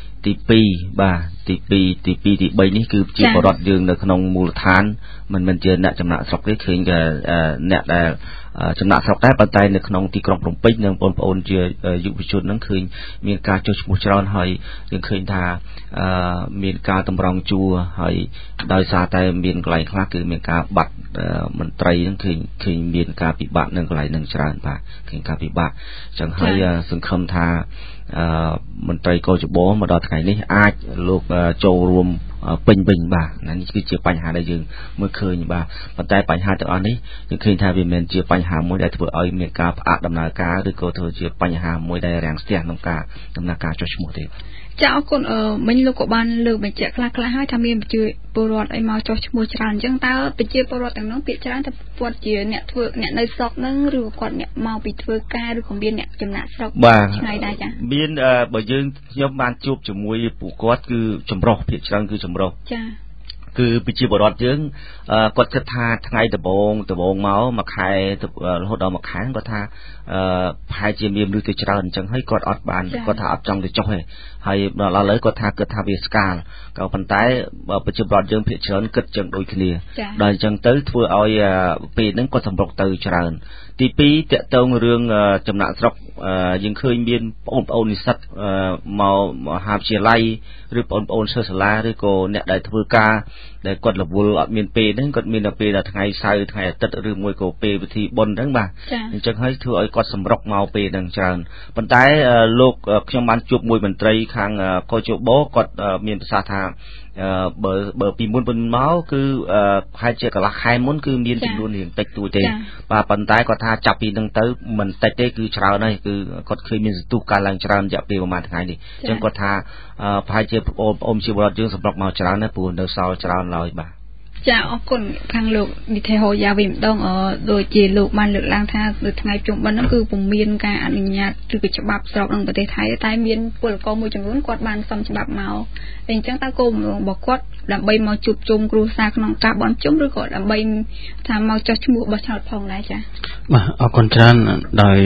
2បាទទី2ទី3នេះគឺជាបរិវត្តយើងនៅក្នុងមូលដ្ឋានមិនមែនជាអ្នកចំណាក់ស្រុកទេឃើញតែអ្នកដែលចំណាក់ស្រុកដែរប៉ុន្តែនៅក្នុងទីក្រុងភ្នំពេញនិងបងប្អូនជាយុវជនហ្នឹងឃើញមានការចុះឈ្មោះច្រើនហើយយើងឃើញថាមានការតម្រង់ជួរហើយដោយសារតែមានកន្លែងខ្លះគឺមានការបាត់មន្ត្រីហ្នឹងឃើញមានការពិបាកនៅកន្លែងហ្នឹងច្រើនបាទឃើញការពិបាកអញ្ចឹងហើយសង្ឃឹមថាមន្ត្រីកោចបមកដល់ថ្ងៃនេះអាចលោកចូលរួមពេញវិញបាទនេះគឺជាបញ្ហាដែលយើងមើលឃើញបាទប៉ុន្តែបញ្ហាទាំងអស់នេះយើងឃើញថាវាមិនជាបញ្ហាមួយដែលធ្វើឲ្យមានការផ្អាកដំណើរការឬក៏ធ្វើជាបញ្ហាមួយដែលរាំងស្ទះក្នុងការដំណើរការចុះឈ្មោះទេចាអរគុណមិញលោកក៏បានលើកបញ្ជាក់ខ្លះៗហើយថាមានប្រជាពលរដ្ឋឲ្យមកចុះឈ្មោះច្រើនអញ្ចឹងតើប្រជាពលរដ្ឋទាំងនោះភាគច្រើនតែគាត់ជាអ្នកនៅស្រុកហ្នឹងឬក៏គាត់អ្នកមកពីធ្វើការឬក៏មានអ្នកចំណាក់ស្រុកឆ្ងាយដែរចាមានបើយើងខ្ញុំបានជួបជាមួយពួកគាត់គឺចម្រុះភាគច្រើនគឺចម្រុះចាគឺប្រជាពលរដ្ឋយើងគាត់គិតថាថ្ងៃដំបូងមកមួយខែរហូតដល់មួយខែគាត់ថាប្រហែលជាមានមនុស្សទៅច្រើនអញ្ចឹងហើយគាត់អត់បានគាត់ថាអត់ចង់ទៅចុះទេហើយដល់ឥឡូវគាត់ថាវាស្កាលក៏ប៉ុន្តែប្រជាពលរដ្ឋយើងភាគច្រើនគិតចឹងដូចគ្នាដល់អញ្ចឹងទៅធ្វើឲ្យពេលហ្នឹងគាត់សម្រុកទៅច្រើនទី2តាក់ទងរឿងចំណាក់ស្រុកយើងឃើញមានបងប្អូននិស្សិតមកមហាវិទ្យាល័យឬបងប្អូនសិស្សសាលាឬក៏អ្នកដែលធ្វើការដែលគាត់រវល់អត់មានពេលហ្នឹងគាត់មានតែពេលដល់ថ្ងៃសៅរ៍ថ្ងៃអាទិត្យឬមួយក៏ពេលពិធីបុណ្យហ្នឹងបាទអញ្ចឹងហើយធ្វើឲ្យគាត់សម្រុកមកពេលហ្នឹងច្រើនប៉ុន្តែលោកខ្ញុំបានជួបមួយមន្ត្រីខាងកោជបគាត់មានប្រសាសន៍ថាបើពីមុនមកគឺប្រហែលជាកន្លះខែមុនគឺមានចំនួនរៀងតិចតួចទេបាទប៉ុន្តែគាត់ថាចាប់ពីហ្នឹងទៅមិនតិចទេគឺច្រើនហើយគឺគាត់ឃើញមានសន្ទុះកើនឡើងច្រើនរយៈពេលប្រហែលថ្ងៃនេះអញ្ចឹងគាត់ថាប្រហែលជាបងប្អូនជាពលរដ្ឋយើងសម្រុកមកច្រើនណាស់ព្រោះនៅសល់ច្រើនឡើយបាទចាអរគុណខាងលោកនិតិហោយ៉ាវិញម្ដងដូចជាលោកបានលើកឡើងថានៅថ្ងៃជុំបិណ្ឌហ្នឹងគឺពុំមានការអនុញ្ញាតឬក៏ច្បាប់ស្របក្នុងប្រទេសថៃតែមានពលករមួយចំនួនគាត់បានសុំច្បាប់មកអញ្ចឹងតើគោលបំណងរបស់គាត់ដើម្បីមកជួបជុំគ្រួសារក្នុងការបន់ជុំឬក៏ដើម្បីថាមកចោះឈ្មោះបោះឆ្នោតផងដែរចាបាទអរគុណច្រើនដោយ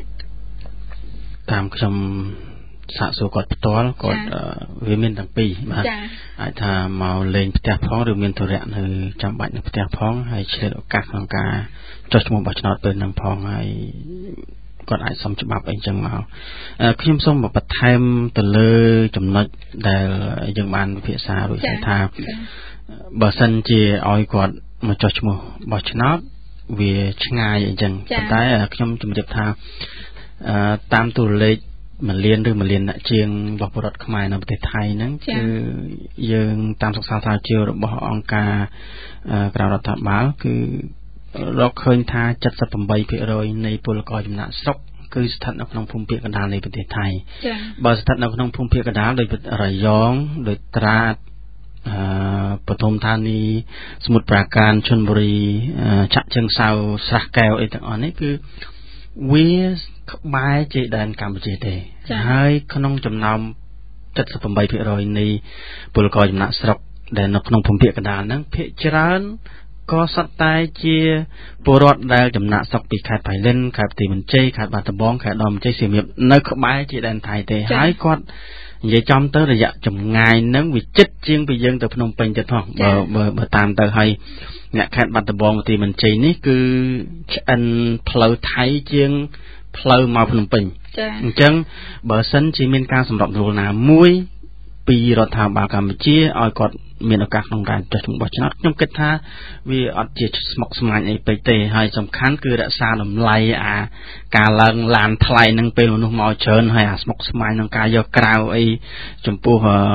តាមខ្ញុំសាកសួរគាត់ផ្ទាល់គាត់វាមានទាំងពីរបាទអាចថាមកលេងផ្ទះផងឬមានធរៈនៅចាំបាច់នៅផ្ទះផងហើយឆ្លៀតឱកាសក្នុងការចុះឈ្មោះបោះឆ្នោតពេលហ្នឹងផងហើយគាត់អាចសុំច្បាប់អីចឹងមកខ្ញុំសូមបន្ថែមទៅលើចំណុចដែលយើងបានពិភាក្សារួចហើយថាបើសិនជាឲ្យគាត់មកចុះឈ្មោះបោះឆ្នោតវាឆ្ងាយអីចឹងប៉ុន្តែខ្ញុំជម្រាបថាតាមតួលេខ1លានឬ1លានអ្នកជាងរបស់ពលរដ្ឋខ្មែរនៅប្រទេសថៃហ្នឹងគឺយើងតាមសិក្សាស្រាវជ្រាវរបស់អង្គការក្រៅរដ្ឋាភិបាលគឺរកឃើញថា 78% នៃពលករចំណាក់ស្រុកគឺស្ថិតនៅក្នុងភូមិភាគកណ្ដាលនៃប្រទេសថៃបើស្ថិតនៅក្នុងភូមិភាគកណ្ដាលដូចរយองដូចត្រាតបឋមធានីសមុទ្រប្រាកានឈុនបុរីឆៈជើងសៅស្រះកែវអីទាំងអស់នេះគឺវាក្បែរជាដែនកម្ពុជាទេហើយក្នុងចំណោម 78% នៃពលករចំណាក់ស្រុកដែលនៅក្នុងភូមិភាគកណ្ដាលហ្នឹងភាគច្រើនក៏សុទ្ធតែជាពលរដ្ឋដែលចំណាក់ស្រុកពីខេត្តបៃលិនខេត្តបន្ទាយមានជ័យខេត្តបាត់ដំបងខេត្តដំជ័យសៀមរាបនៅក្បែរជាដែនថៃទេហើយគាត់និយាយចំទៅរយៈចម្ងាយហ្នឹងវាជិតជាងពីយើងទៅភ្នំពេញទៀតផងបើតាមទៅហើយអ្នកខេត្តបាត់ដំបងបន្ទាយមានជ័យនេះគឺឆ្អិនផ្លូវថៃជាងផ្លូវមកភ្នំពេញអញ្ចឹងបើសិនជាមានការសម្របសម្រួលណាមួយពីរដ្ឋាភិបាលកម្ពុជាឲ្យគាត់មានឱកាសក្នុងការចុះឈ្មោះបោះឆ្នោតខ្ញុំគិតថាវាអត់ជាស្មុគស្មាញអីពេកទេហើយសំខាន់គឺរក្សាតម្លៃការឡើងឡានថ្លៃនឹងពេលមនុស្សមកច្រើនហើយស្មុគស្មាញក្នុងការយកក្រៅអីចំពោះ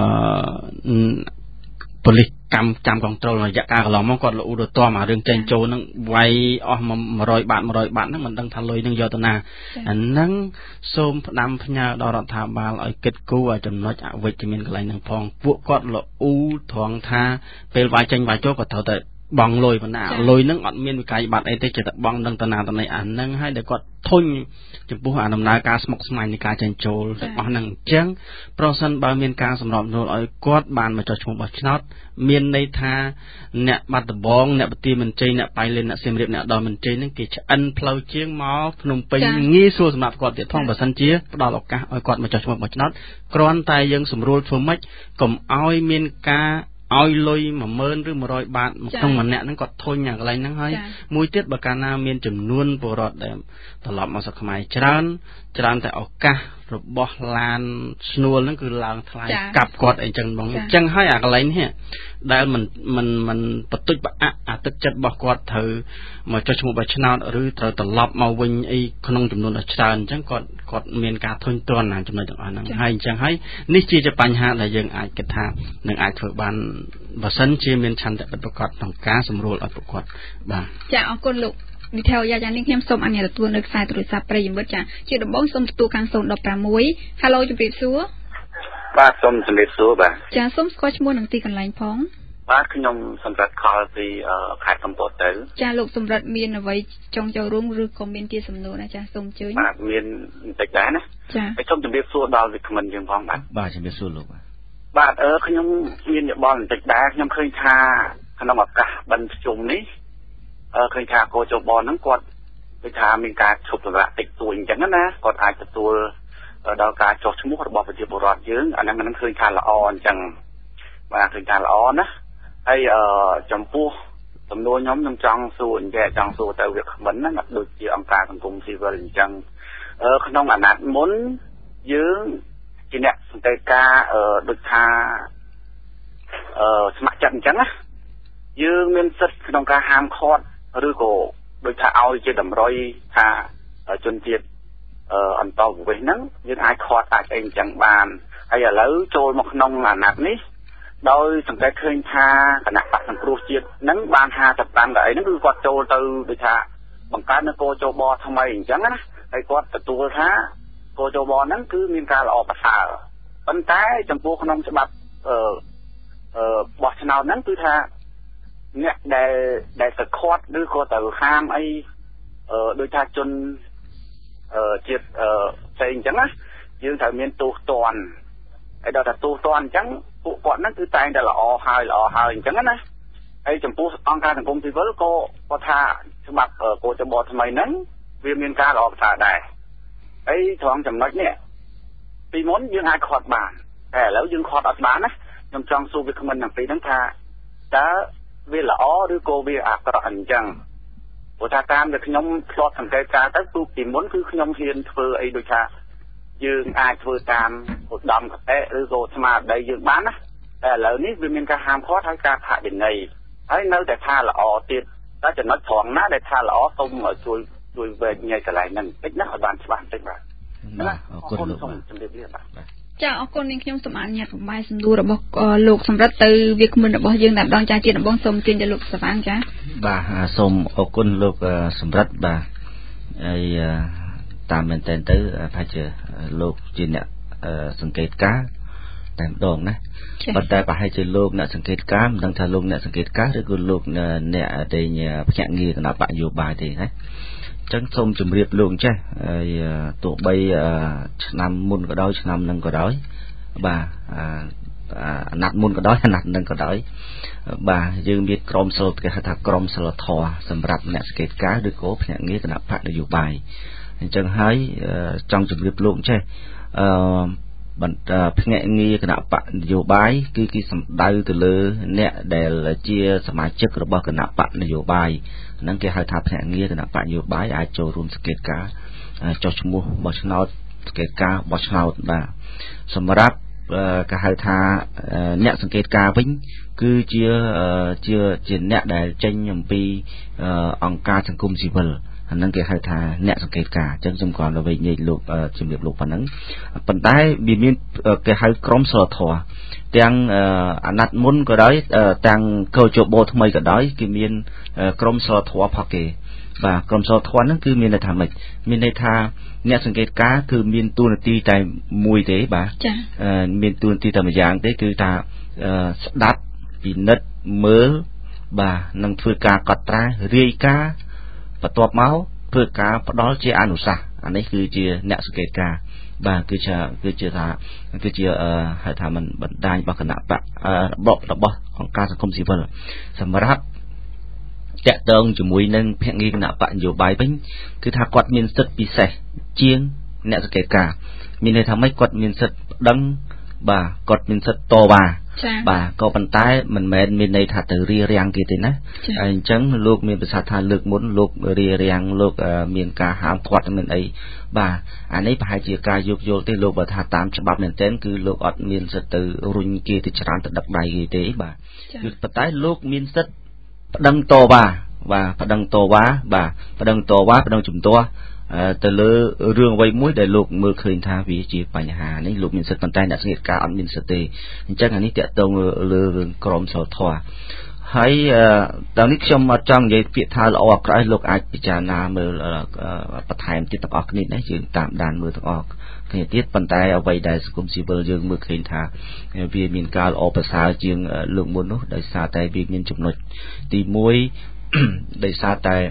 ប៉ូលីសចាំកុងត្រូលរយៈកាលកន្លងមកគាត់លូទៅតាមរឿងចេញចូលនឹងវាយអស់100បាតហ្នឹងមិនដឹងថាលុយនឹងយកទៅណាអាហ្នឹងសូមផ្ដាំផ្ញើដល់រដ្ឋាភិបាលឲ្យគិតគូរឲ្យចំណុចអវិជ្ជមានកន្លែងហ្នឹងផងពួកគាត់លូត្រង់ថាពេលវាយចេញវាយចូលក៏ត្រូវតែបង់លុយប៉ុណ្ណាលុយហ្នឹងអត់មានវិក័យប័ត្រអីទេចេះតែបង់ដឹងតាណាតាណីអាហ្នឹងហើយដែលគាត់ធុញចំពោះដំណើរការស្មុគស្មាញនៃការចេញចូលទាំងអស់ហ្នឹងអញ្ចឹងប្រសិនបើមានការសម្របសម្រួលឲ្យគាត់បានមកចុះឈ្មោះបោះឆ្នោតមានន័យថាអ្នកបាត់ដំបងអ្នកបន្ទាយមានជ័យអ្នកបៃលិនអ្នកសៀមរាបអ្នកដល់មានជ័យហ្នឹងគេឆ្អិនផ្លូវជាងមកភ្នំពេញងាយស្រួលសម្រាប់គាត់ទៀតផងបើសិនជាផ្ដល់ឱកាសឲ្យគាត់មកចុះឈ្មោះបោះឆ្នោតគ្រាន់តែយើងសម្រួលធ្វើម៉េចកុំឲ្យមានការឲ្យលុយ10000ឬ100បាតក្នុងម្នាក់ហ្នឹងគាត់ធុញអាកន្លែងហ្នឹងហើយមួយទៀតបើកាលណាមានចំនួនពលរដ្ឋដែលត្រឡប់មកស្រុកខ្មែរច្រើនតែឱកាសរបស់ឡានឈ្នួលហ្នឹងគឺឡើងថ្លៃកាប់គាត់អីចឹងបងអញ្ចឹងហើយអាកន្លែងនេះដែលមិនបន្ទុចប្រអាក់អាទឹកចិត្តរបស់គាត់ត្រូវមកចុះឈ្មោះបោះឆ្នោតឬត្រូវត្រឡប់មកវិញអីក្នុងចំនួនដ៏ច្រើនអញ្ចឹងគាត់មានការធុញទ្រាន់ណាចំណុចទាំងអស់ហ្នឹងហើយអញ្ចឹងហើយនេះជាបញ្ហាដែលយើងអាចគិតថានឹងអាចធ្វើបានបើសិនជាមានឆន្ទៈពិតប្រាកដក្នុងការសម្រួលឲ្យពួកគាត់បាទចាអរគុណលោកវិទ្យាយាយ៉ាងនេះខ្ញុំសូមអនុញ្ញាតទទួលនៅខ្សែទូរស័ព្ទប្រិយមិត្តចាជាដំបូងសូមទទួលខាង016 Halo ជម្រាបសួរបាទសូមជម្រាបសួរបាទចាសូមស្គាល់ឈ្មោះនិងទីកន្លែងផងបាទខ្ញុំសម្រាប់ខលពីខេត្តកំពតទៅចាលោកសម្រាប់មានអ្វីចង់ចូលរួមឬក៏មានជាសំណួរណាចាសូមអញ្ជើញបាទមានបន្តិចដែរណាចាហើយសូមជម្រាបសួរដល់វិក្កាមិនយើងផងបាទជម្រាបសួរលោកបាទខ្ញុំមានយោបល់បន្តិចដែរខ្ញុំឃើញថាក្នុងឱកាសបិណ្ឌប្រជុំនេះឃើញថាកោជបហ្នឹងគាត់ដូចថាមានការឈប់សម្រាកតិចតួចអញ្ចឹងណាគាត់អាចទទួលដល់ការចុះឈ្មោះរបស់ប្រជាពលរដ្ឋយើងអាហ្នឹងឃើញថាល្អអញ្ចឹងបាទឃើញថាល្អណាហើយចំពោះសំណួរខ្ញុំចង់សួរទៅវាគ្មិនណាដូចជាអង្គការសង្គមស៊ីវិលអញ្ចឹងក្នុងអាណត្តិមុនយើងជាអ្នកសង្កេតការដូចថាស្ម័គ្រចិត្តអញ្ចឹងណាយើងមានសិទ្ធិក្នុងការហាមឃាត់ឬក៏ដូចថាឲ្យជាតម្រុយថាជនជាតិអន្តរប្រវេសន៍ហ្នឹងយើងអាចឃាត់អាចអីអញ្ចឹងបានហើយឥឡូវចូលមកក្នុងអាណត្តិនេះដោយសង្កេតឃើញថាគណៈបក្សសង្គ្រោះជាតិហ្នឹងបាន55កៅអីហ្នឹងគឺគាត់ចូលទៅដូចថាបង្កើតនៅកោជបថ្មីអញ្ចឹងណាហើយគាត់ទទួលថាកោជបហ្នឹងគឺមានការល្អប្រសើរប៉ុន្តែចំពោះក្នុងច្បាប់បោះឆ្នោតហ្នឹងគឺថាអ្នកដែលសខត់ឬក៏ទៅហាមអីដោយថាជនជាតិផ្សេងអញ្ចឹងណាយើងត្រូវមានទូស្ទាន់ហើយដល់តែទូស្ទាន់អញ្ចឹងពួកគាត់ហ្នឹងគឺតែងតែល្អហើយអញ្ចឹងណាហើយចំពោះអង្គការសង្គមស៊ីវិលក៏គាត់ថាច្បាប់កោចបថ្មីហ្នឹងវាមានការល្អប្រសើរដែរហើយត្រង់ចំណុចនេះពីមុនយើងអាចខាត់បានតែឥឡូវយើងខាត់អត់បានណាខ្ញុំចង់សួរវាគ្មិនទាំងពីរហ្នឹងថាតើវាល្អឬក៏វាអាក្រក់អញ្ចឹងព្រោះថាតាមដែលខ្ញុំធ្លាប់សង្កេតការទៅពីមុនគឺខ្ញុំហ៊ានធ្វើអីដូចថាយើងអាចធ្វើតាមឧត្តមកតេឬក៏ស្មារតីយើងបានណាតែឥឡូវនេះវាមានការហាមឃាត់ហើយការផាកវិន័យហើយនៅតែថាល្អទៀតតែចំណុចត្រង់ណាដែលថាល្អសូមជួយវែងញ៉ៃកន្លែងហ្នឹងតិចណាឲ្យបានច្បាស់តិចបាទអរគុណលោកសូមជម្រាបលាបាទចាអរគុណនាងខ្ញុំសូមអនុញ្ញាតបំបីសំណួររបស់លោកសម្រិទ្ធទៅវាគ្មិនរបស់យើងតែម្ដងចាជាដំបងសូមទាញទៅលោកសវាងចាបាទសូមអរគុណលោកសម្រិទ្ធបាទហើយតាមមែនតើទៅថាជាលោកជាអ្នកសង្កេតការណ៍តែម្ដងណាប៉ុន្តែប្រហែលជាលោកអ្នកសង្កេតការណ៍មិនដឹងថាលោកអ្នកសង្កេតការណ៍ឬក៏លោកអ្នកដែលភ្នាក់ងារគណៈបកនយោបាយទេណាចឹងសូមជម្រាបលោកចេះហើយទោះបីឆ្នាំមុនក៏ដោយឆ្នាំនឹងក៏ដោយបាទអាណត្តិមុនក៏ដោយអាណត្តិនឹងក៏ដោយបាទយើងមានក្រុមសិលគេហៅថាក្រុមសិលធម៌សម្រាប់អ្នកសង្កេតការណ៍ឬក៏ភ្នាក់ងារគណៈបកនយោបាយអញ្ចឹងហើយចង់ជម្រាបលោកចេះភ្នាក់ងារគណៈបកនយោបាយគឺគេសំដៅទៅលើអ្នកដែលជាសមាជិករបស់គណៈបកនយោបាយហ្នឹងគេហៅថាភ្នាក់ងារគណៈបកនយោបាយអាចចូលរួមសង្កេតការណ៍ចុះឈ្មោះបោះឆ្នោតសង្កេតការណ៍បោះឆ្នោតបាទសម្រាប់គេហៅថាអ្នកសង្កេតការណ៍វិញគឺជាអ្នកដែលចេញអំពីអង្គការសង្គមស៊ីវិលអានឹងគេហៅថាអ្នកសង្កេតការណ៍អញ្ចឹងខ្ញុំគាត់ទៅវិញនិយាយលោកជំរាបលោកប៉ុណ្ណឹងប៉ុន្តែវាមានគេហៅក្រុមសិលធម៌ទាំងអាណត្តិមុនក៏ដោយទាំងកោជបថ្មីក៏ដោយគេមានក្រុមសិលធម៌ផកគេបាទក្រុមសិលធម៌ហ្នឹងគឺមានន័យថាម៉េចមានន័យថាអ្នកសង្កេតការណ៍គឺមានតួនាទីតែមួយទេបាទចា៎មានតួនាទីតែម្យ៉ាងទេគឺថាស្ដាប់ពិនិត្យមើលបាទនឹងធ្វើការកត់ត្រារាយការណ៍បន្ទាប់មកធ្វើការផ្ដល់ជាអនុសាសន៍អានេះគឺជាអ្នកសង្កេតការណ៍បាទគឺជាថាគឺជាហៅថាមិនបណ្ដាញរបស់គណៈបករបស់អង្គការសង្គមស៊ីវិលសម្រាប់តាក់ទងជាមួយនឹងភ្នាក់ងារគណៈបកនយោបាយវិញគឺថាគាត់មានសិទ្ធិពិសេសជាងអ្នកសង្កេតការណ៍មានន័យថាម៉េចគាត់មានសិទ្ធិប្តឹងបាទគាត់មានសិទ្ធិតវ៉ាបាទក៏ប៉ុន្តែមិនមែនមានន័យថាទៅរារាំងគេទេណាហើយអញ្ចឹងលោកមានប្រសាសន៍ថាលើកមុនលោករារាំងលោកមានការហាមឃាត់មិនអីបាទអានេះប្រហែលជាការយោគយល់ទេលោកបើថាតាមច្បាប់មែនទែនគឺលោកអត់មានសិទ្ធិទៅរុញគេទៅច្រានទៅដឹកដៃគេទេបាទគឺប៉ុន្តែលោកមានសិទ្ធិប្តឹងតវ៉ាបាទប្តឹងតវ៉ាបាទប្តឹងតវ៉ាប្តឹងជំទាស់ទៅលើរឿងអ្វីមួយដែលលោកមើលឃើញថាវាជាបញ្ហានេះលោកមានសិទ្ធិប៉ុន្តែអ្នកសង្កេតការណ៍អត់មានសិទ្ធិទេអញ្ចឹងអានេះតាក់ទងលើរឿងក្រមសីលធម៌ហើយដល់នេះខ្ញុំអត់ចង់និយាយពាក្យថាល្អអាក្រក់លោកអាចពិចារណាមើលបន្ថែមទៀតទាំងអស់គ្នាណាយើងតាមដានមើលទាំងអស់គ្នាទៀតប៉ុន្តែអ្វីដែលសង្គមស៊ីវិលយើងមើលឃើញថាវាមានការល្អប្រសើរជាងលើកមុននោះដោយសារតែវាមានចំណុចទី1ដោយសារតែ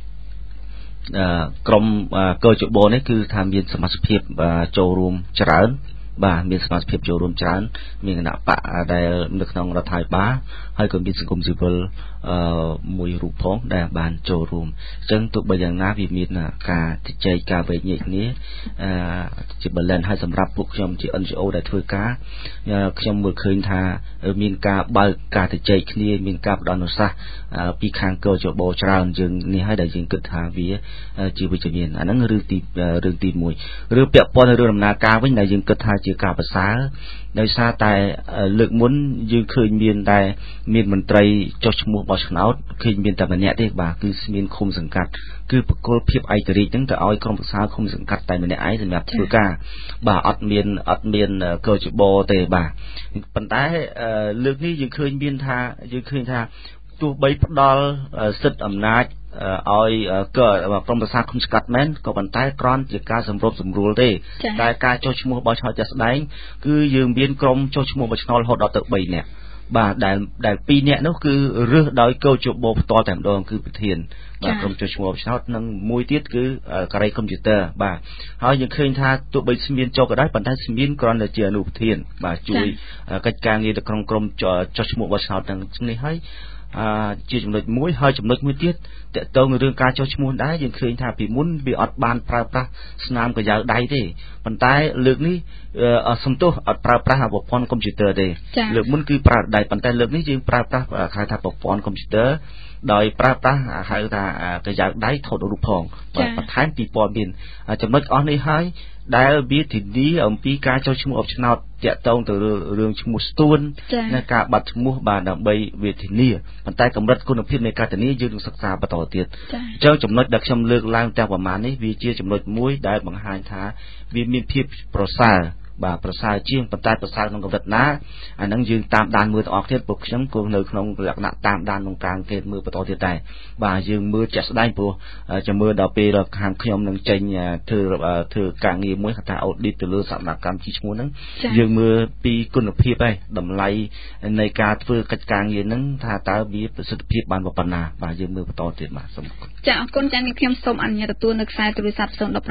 ក្រុមកោជបនេះគឺថាមានសមាជិកភាពចូលរួមច្រើនបាទមានសមាជិកភាពចូលរួមច្រើនមានគណៈបកដែលនៅក្នុងរដ្ឋាភិបាលហើយក៏មានសង្គមស៊ីវិលមួយរូបផងដែលបានចូលរួមអញ្ចឹងទោះបីយ៉ាងណាវាមានការជជែកការវែកញែកគ្នាជាបលែនហើយសម្រាប់ពួកខ្ញុំជា NGO ដែលធ្វើការខ្ញុំមើលឃើញថាមានការបើកការជជែកគ្នាមានការផ្ដល់នូវសាសពីខាងកោជបច្រើនយើងនេះហើយដែលយើងគិតថាវាជាវិជ្ជមានអាហ្នឹងរឿងទី1រឿងពាក់ព័ន្ធនឹងរឿងដំណើរការវិញដែលយើងគិតថាជាការប្រសើរដោយសារតែលើកមុនយើងឃើញមានតែមានមន្ត្រីចុះឈ្មោះបោះឆ្នោតឃើញមានតែម្នាក់ទេបាទគឺមានឃុំសង្កាត់គឺបកគលភាពឯករាជ្យហ្នឹងទៅឲ្យក្រុមប្រឹក្សាឃុំសង្កាត់តែម្នាក់ឯងសម្រាប់ធ្វើការបាទអត់មានកោជបទេបាទប៉ុន្តែលើកនេះយើងឃើញថាទោះបីផ្ដល់សិទ្ធិអំណាចឲ្យក្រុមប្រឹក្សាឃុំសង្កាត់មែនក៏ប៉ុន្តែគ្រាន់ជាការសម្របសម្រួលទេតែការចុះឈ្មោះបោះឆ្នោតជាក់ស្ដែងគឺយើងមានក្រុមចុះឈ្មោះបោះឆ្នោតរហូតដល់ទៅ3នាក់បាទដែលពីរនាក់នោះគឺរើសដោយកោជបផ្ទាល់តែម្ដងគឺប្រធានបាទក្រុមចុះឈ្មោះបោះឆ្នោតនិងមួយទៀតគឺការីកុំព្យូទ័របាទហើយយើងឃើញថាទោះបីស្មានចុះក៏ដោយប៉ុន្តែស្មានគ្រាន់តែជាអនុប្រធានបាទជួយកិច្ចការងារទៅក្នុងក្រុមចុះឈ្មោះបោះឆ្នោតទាំងនេះហើយជាចំណុចមួយហើយចំណុចមួយទៀតតកតងនឹងរឿងការចុះឈ្មោះដែរយើងឃើញថាពីមុនវាអត់បានប្រើប្រាស់ស្នាមកយ៉ាវដៃទេប៉ុន្តែលើកនេះសំទោសអត់ប្រើប្រាស់ប្រព័ន្ធកុំព្យូទ័រទេលើកមុនគឺប្រើដៃប៉ុន្តែលើកនេះយើងប្រើប្រាស់ហៅថាប្រព័ន្ធកុំព្យូទ័រដោយប្រើប្រាស់ហៅថាកយ៉ាវដៃថតរូបផងបន្ថែមពីព័ត៌មានចំណុចអស់នេះហើយដែលវាធានាអំពីការចុះឈ្មោះអបឆ្នោតតាក់ទងទៅរឿងឈ្មោះស្ទួននិងការបាត់ឈ្មោះបាទដើម្បីវាធានាប៉ុន្តែកម្រិតគុណភាពនៃការធានាយើងនឹងសិក្សាបន្តទៀតអញ្ចឹងចំណុចដែលខ្ញុំលើកឡើងទាំងប្រមាណនេះវាជាចំណុចមួយដែលបង្ហាញថាវាមានភាពប្រសើរបាទប្រសើរជាងប៉ុន្តែប្រសើរក្នុងកម្រិតណាអាហ្នឹងយើងតាមដានមើលទាំងអស់គ្នាពួកខ្ញុំក៏នៅក្នុងលក្ខណៈតាមដានក្នុងការអង្កេតមើលបន្តទៀតដែរបាទយើងមើលជាក់ស្ដែងព្រោះចាំមើលដល់ពេលខាងខ្ញុំនឹងចេញធ្វើការងារមួយហៅថា audit ទៅលើសកម្មកម្មជីឈ្មោះហ្នឹងយើងមើលពីគុណភាពហើយតម្លៃនៃការធ្វើកិច្ចការងារហ្នឹងថាតើវាប្រសិទ្ធភាពបានប៉ុណ្ណាបាទយើងមើលបន្តទៀតបាទសូមអរគុណចាអរគុណចា៎ខ្ញុំសូមអនុញ្ញាតទទួលនៅខ្សែទូរស័ព្ទ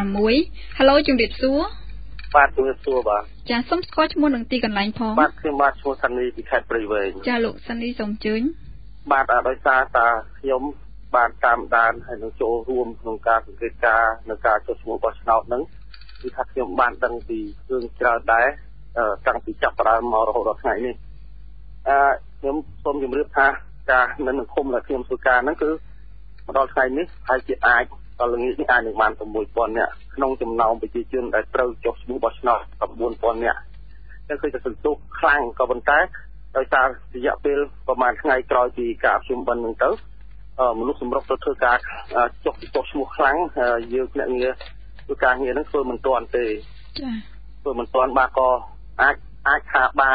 016 Halo ជំរាបសួរបាទជំរាបសួរបាទចាសូមស្គាល់ឈ្មោះនិងទីកន្លែងផងបាទខ្ញុំបាទឈ្មោះសានីពីខេត្តព្រៃវែងចាលោកសានីសូមអញ្ជើញបាទដោយសារតាខ្ញុំបានតាមដានហើយនឹងចូលរួមក្នុងការសង្កេតការណ៍នៅការចុះឈ្មោះបោះឆ្នោតហ្នឹងគឺថាខ្ញុំបានដឹងពីរឿងច្រើនដែរតាំងពីចាប់ផ្ដើមមករហូតដល់ថ្ងៃនេះខ្ញុំសូមជម្រាបថាការនៅក្នុងឃុំដែលខ្ញុំធ្វើការហ្នឹងគឺមកដល់ថ្ងៃនេះហើយជាអាចដល់ល្ងាចនេះអាចនឹងបាន 6,000 នាក់ក្នុងចំណោមប្រជាជនដែលត្រូវចុះឈ្មោះបោះឆ្នោត 9,000 នាក់តែគឺតែសន្ទុះខ្លាំងក៏ប៉ុន្តែដោយសាររយៈពេលប្រហែលថ្ងៃក្រោយពីការប្រជុំបិណ្ឌហ្នឹងទៅមនុស្សសម្រុកទៅធ្វើការចុះឈ្មោះខ្លាំងយើងភ្នាក់ងារធ្វើការងារហ្នឹងធ្វើមិនទាន់ទេចាធ្វើមិនទាន់បាទក៏អាចថាបាន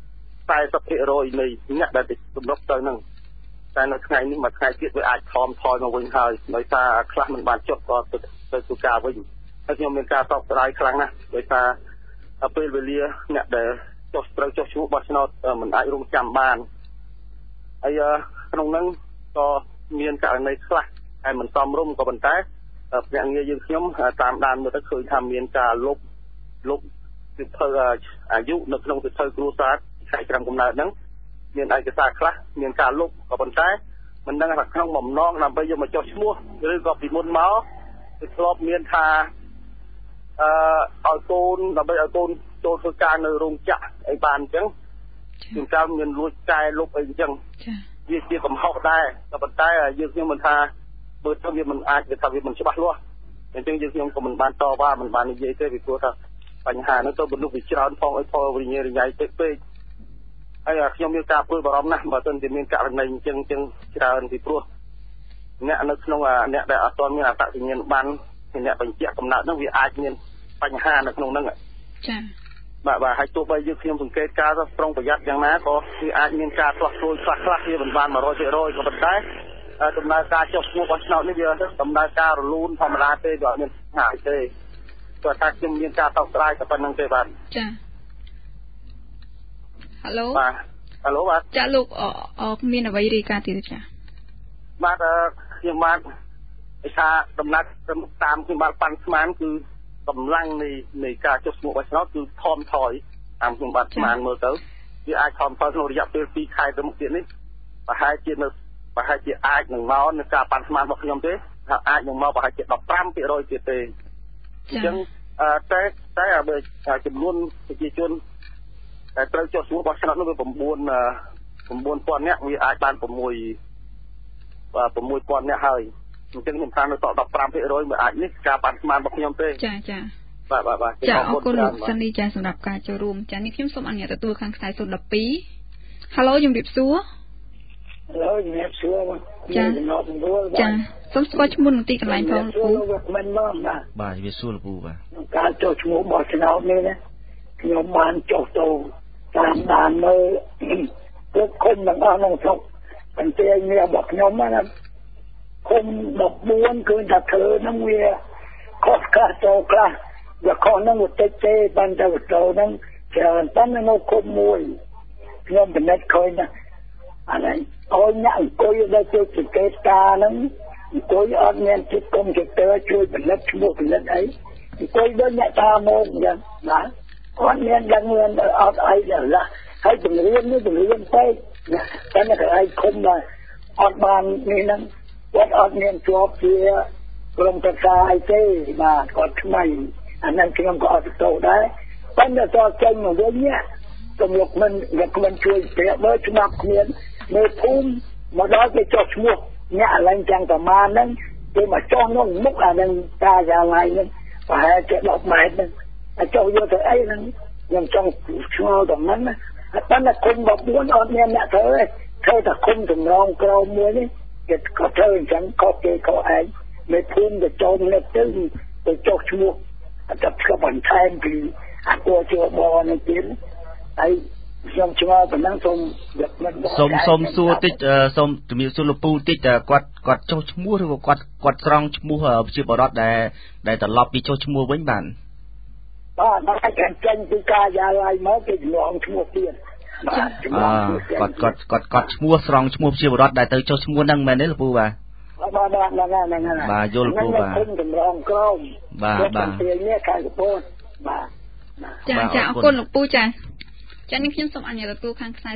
40% នៃអ្នកដែលសម្រុកទៅហ្នឹងតែនៅថ្ងៃនេះមួយថ្ងៃទៀតវាអាចថមថយមកវិញហើយដោយសារខ្លះមិនបានចុះក៏ទៅធ្វើការវិញហើយខ្ញុំមានការតបស្ដាយខ្លាំងណាស់ដោយសារពេលវេលាអ្នកដែលត្រូវចុះឈ្មោះបោះឆ្នោតមិនអាចរងចាំបានហើយក្នុងហ្នឹងក៏មានករណីខ្លះតែមិនសមរម្យក៏ប៉ុន្តែភ្នាក់ងារយើងខ្ញុំតាមដានមើលទៅឃើញថាមានការលុបសិទ្ធិអាយុនៅក្នុងសិទ្ធិគ្រួសារខេត្តក្រុងកំណើតហ្នឹងមានឯកសារខ្លះមានការលុបក៏ប៉ុន្តែមិនដឹងថាក្នុងបំណងដើម្បីយកមកចុះឈ្មោះឬក៏ពីមុនមកគឺធ្លាប់មានថាឲ្យកូនដើម្បីឲ្យកូនចូលធ្វើការនៅរោងចក្រអីបានអញ្ចឹងជួនកាលមានលួចកែលុបអីអញ្ចឹងវាជាកំហុសដែរក៏ប៉ុន្តែយើងខ្ញុំមិនថាបើទៅវាមិនអាចថាវាមិនច្បាស់លាស់អញ្ចឹងយើងខ្ញុំក៏មិនបានតវ៉ាមិនបាននិយាយទេពីព្រោះថាបញ្ហាហ្នឹងទៅមនុស្សវាច្រើនផងអីផងវិញ្ញាណរញ៉ៃពេកហើយខ្ញុំមានការព្រួយបារម្ភណាស់បើមិនតែមានករណីអញ្ចឹងច្រើនពីព្រោះអ្នកនៅក្នុងអ្នកដែលអត់ទាន់មានអត្តសញ្ញាណប័ណ្ណអ្នកបញ្ជាក់កំណើតហ្នឹងវាអាចមានបញ្ហានៅក្នុងហ្នឹងចា៎បាទហើយទោះបីយើងខ្ញុំសង្កេតការណ៍ប្រុងប្រយ័ត្នយ៉ាងណាក៏វាអាចមានការផ្លាស់ប្ដូរខ្លះវាមិនបាន 100% ក៏ប៉ុន្តែដំណើរការចុះឈ្មោះបោះឆ្នោតនេះវាដំណើរការរលូនធម្មតាទេវាអត់មានស្ងាយទេគាត់ថាខ្ញុំមានការតបស្ដាយតែប៉ុណ្្នឹងទេបាទចា៎ Halo បាទ Halo បាទចាលោកមានអ្វីរាយការណ៍ទៀតចា៎បាទខ្ញុំបាទថាដំណើរតាមខ្ញុំបាទប៉ាន់ស្មានគឺកម្លាំងនៃការចុះឈ្មោះបោះឆ្នោតគឺថមថយតាមខ្ញុំបាទស្មានមើលទៅវាអាចថមថយក្នុងរយៈពេល2ខែទៅមុខទៀតនេះប្រហែលជាអាចនឹងមកនៅការប៉ាន់ស្មានរបស់ខ្ញុំទេថាអាចនឹងមកប្រហែលជា 15% ទៀតទេអញ្ចឹងតែបើចំនួនប្រជាជនតែត្រូវចុះឈ្មោះបោះឆ្នោតនោះវា 9,000 នាក់វាអាចបាន 6,000 នាក់ហើយអញ្ចឹងខ្ញុំថានៅសល់ 15% វាអាចនេះការប៉ាន់ស្មានរបស់ខ្ញុំទេចាបាទចាអរគុណលោកសានីចាសម្រាប់ការចូលរួមចានេះខ្ញុំសូមអនុញ្ញាតទទួលខាងខ្សែ012 Halo ជំរាបសួរ Halo ជំរាបសួរចាសូមស្គាល់ឈ្មោះនិងទីកន្លែងផងលោកពូមិនមកបាទជំរាបសួរលោកពូបាទការចុះឈ្មោះបោះឆ្នោតនេះណាខ្ញុំបានចុះទៅតាមដានមើលគ្រប់គុំទាំងអស់ក្នុងស្រុកបន្ទាយនេះរបស់ខ្ញុំណាគុំ14គឺថាធ្វើនឹងវាខុសខ្លះចូលខ្លះវាខុសនឹងតិចទេបានតែទៅនឹងច្រើនតែនៅគុំមួយខ្ញុំពិនិត្យឃើញណាអានេះអូនអ្នកអង្គុយដែលជួយសង្កេតការហ្នឹងអង្គុយអត់មានចិត្តកុំព្យូទ័រជួយពិនិត្យឈ្មោះពិនិត្យអីអង្គុយដូចអ្នកតាមកអញ្ចឹងណាគាត់មានដឹងមានអត់អីដែរហើយបង្រៀននេះបង្រៀនពេកតែអ្នកឯងគុំដែរអត់បាននេះហ្នឹងគាត់អត់មានជាប់ជាក្រុមប្រឹក្សាអីទេបាទគាត់ថ្មីអាហ្នឹងខ្ញុំក៏អត់ទៅដែរតែតើចេញមកវិញនេះទំនុកមិនជួយប្រាប់មើលច្បាប់គ្មាននៅភូមិមកដល់គេចុះឈ្មោះអ្នកអលែងចាំងប្រមាណហ្នឹងគេមកចុះនោះមុខអានឹងតាយ៉ាឡៃហ្នឹងប្រហែលជា10ម៉ែត្រហ្នឹងអាចចុះយកទៅអីហ្នឹងខ្ញុំចង់ឆ្ងល់តែហ្នឹងណាតែតែគុំ14អត់មានអ្នកធ្វើទេធ្វើតែគុំតម្រងក្រោមមួយនេះគេក៏ធ្វើអញ្ចឹងក៏គេក៏ឯងនៅភូមិទៅចូលនេះទៅចុះឈ្មោះតែស្គប់បន្ថែមពីអាគួរជាបនេះទៀតហើយខ្ញុំឆ្ងល់ប៉ុណ្ណឹងសូមសួរតិចសូមជំរាបសួរលោកពូតិចគាត់ចុះឈ្មោះឬក៏គាត់ស្រង់ឈ្មោះប្រជាពលរដ្ឋដែលត្រឡប់ពីចុះឈ្មោះវិញបាទតែចេញពីការយ៉ាឡៃមកគេជំនងឈ្មោះទៀតគាត់ឈ្មោះស្រង់ឈ្មោះប្រជាពលរដ្ឋដែលទៅចុះឈ្មោះហ្នឹងមែនទេលោកពូបាទបាទយល់ពូបាទចម្រងក្រមបាទនេះខាងកពតបាទចាអរគុណលោកពូចានេះខ្ញុំសូមអញ្ញាតទទួលខាងខ្សែ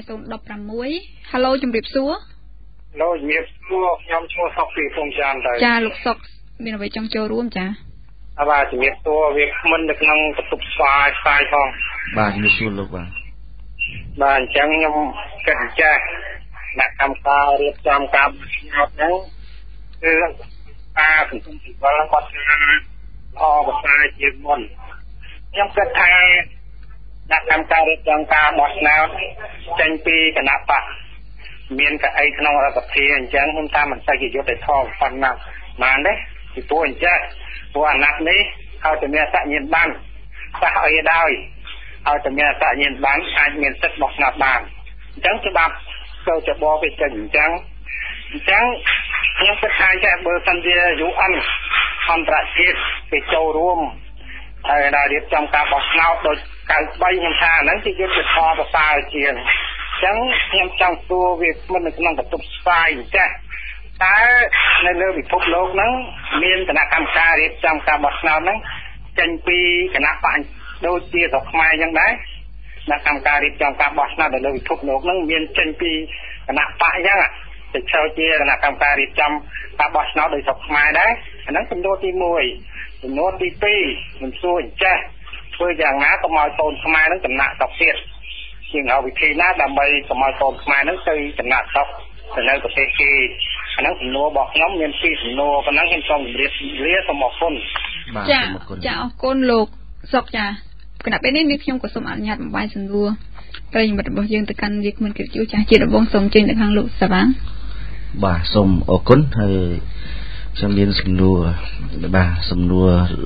016 Halo ជំរាបសួរ Halo ជំរាបសួរខ្ញុំឈ្មោះសុកពីភូមិចានទៅចាលោកសុកមានអ្វីចង់ចូលរួមចាបាទជំរាបសួរវាគ្មិននៅក្នុងបន្ទប់ស្វាយផងបាទជំរាបសួរលោកបាទអញ្ចឹងខ្ញុំគិតចាស់អ្នកកម្មការរៀបចំការបោះឆ្នោតហ្នឹងគឺការសង្គមស៊ីវិលគាត់ល្អប្រសើរជាងមុនខ្ញុំគិតថាអ្នកកម្មការរៀបចំការបោះឆ្នោតចេញពីគណៈបកមានកៅអីក្នុងរដ្ឋសភាអញ្ចឹងខ្ញុំថាមិនសូវជាយុត្តិធម៌ប៉ុណ្ណាបានទេពីព្រោះអញ្ចឹងព្រោះអាណត្តិនេះឲ្យតែមានអត្តញ្ញាណប័ណ្ណសោះអីដែរឲ្យតែមានអត្តញ្ញាណប័ណ្ណអាចមានសិទ្ធិបោះឆ្នោតបានអញ្ចឹងច្បាប់ចូលចបវាចេញអញ្ចឹងខ្ញុំគិតថាចាបើសិនជា UN អន្តរជាតិគេចូលរួមហើយដែលរៀបចំការបោះឆ្នោតដោយ93ខ្ញុំថាហ្នឹងជាយុទ្ធសាស្ត្រប្រសើរជាងអញ្ចឹងខ្ញុំចង់សួរវាមិននៅក្នុងបន្ទប់ស្វាយចាស់តើនៅលើពិភពលោកហ្នឹងមានគណៈកម្មការរៀបចំការបោះឆ្នោតហ្នឹងចេញពីគណៈបកដូចជាស្រុកខ្មែរអញ្ចឹងដែរគណៈកម្មការរៀបចំការបោះឆ្នោតនៅលើពិភពលោកហ្នឹងមានចេញពីគណៈបកអញ្ចឹងទៅចូលជាគណៈកម្មការរៀបចំការបោះឆ្នោតដោយស្រុកខ្មែរដែរអាហ្នឹងចំនួនទី1ចំនួនទី2ខ្ញុំសួរអញ្ចេះធ្វើយ៉ាងណាកុំឲ្យកូនខ្មែរហ្នឹងចំណាក់ស្រុកទៀតជាងវិធីណាដើម្បីកុំឲ្យកូនខ្មែរហ្នឹងទៅចំណាក់ស្រុកទៅនៅប្រទេសគេអាហ្នឹងសំណួររបស់ខ្ញុំមាន2សំណួរប៉ុណ្ណឹងខ្ញុំសូមជម្រាបលាសូមអរគុណចាអរគុណលោកសុកចាគណៈពេលនេះមានខ្ញុំក៏សូមអនុញ្ញាតបំបីសំណួរប្រិយមិត្តរបស់យើងទៅកាន់វាគ្មិនកិត្តិយសចាស់ជាដំបងសូមចេញទៅខាងលោកសាវាងបាទសូមអរគុណហើយខ្ញុំមានសំណួរបាទសំណួរ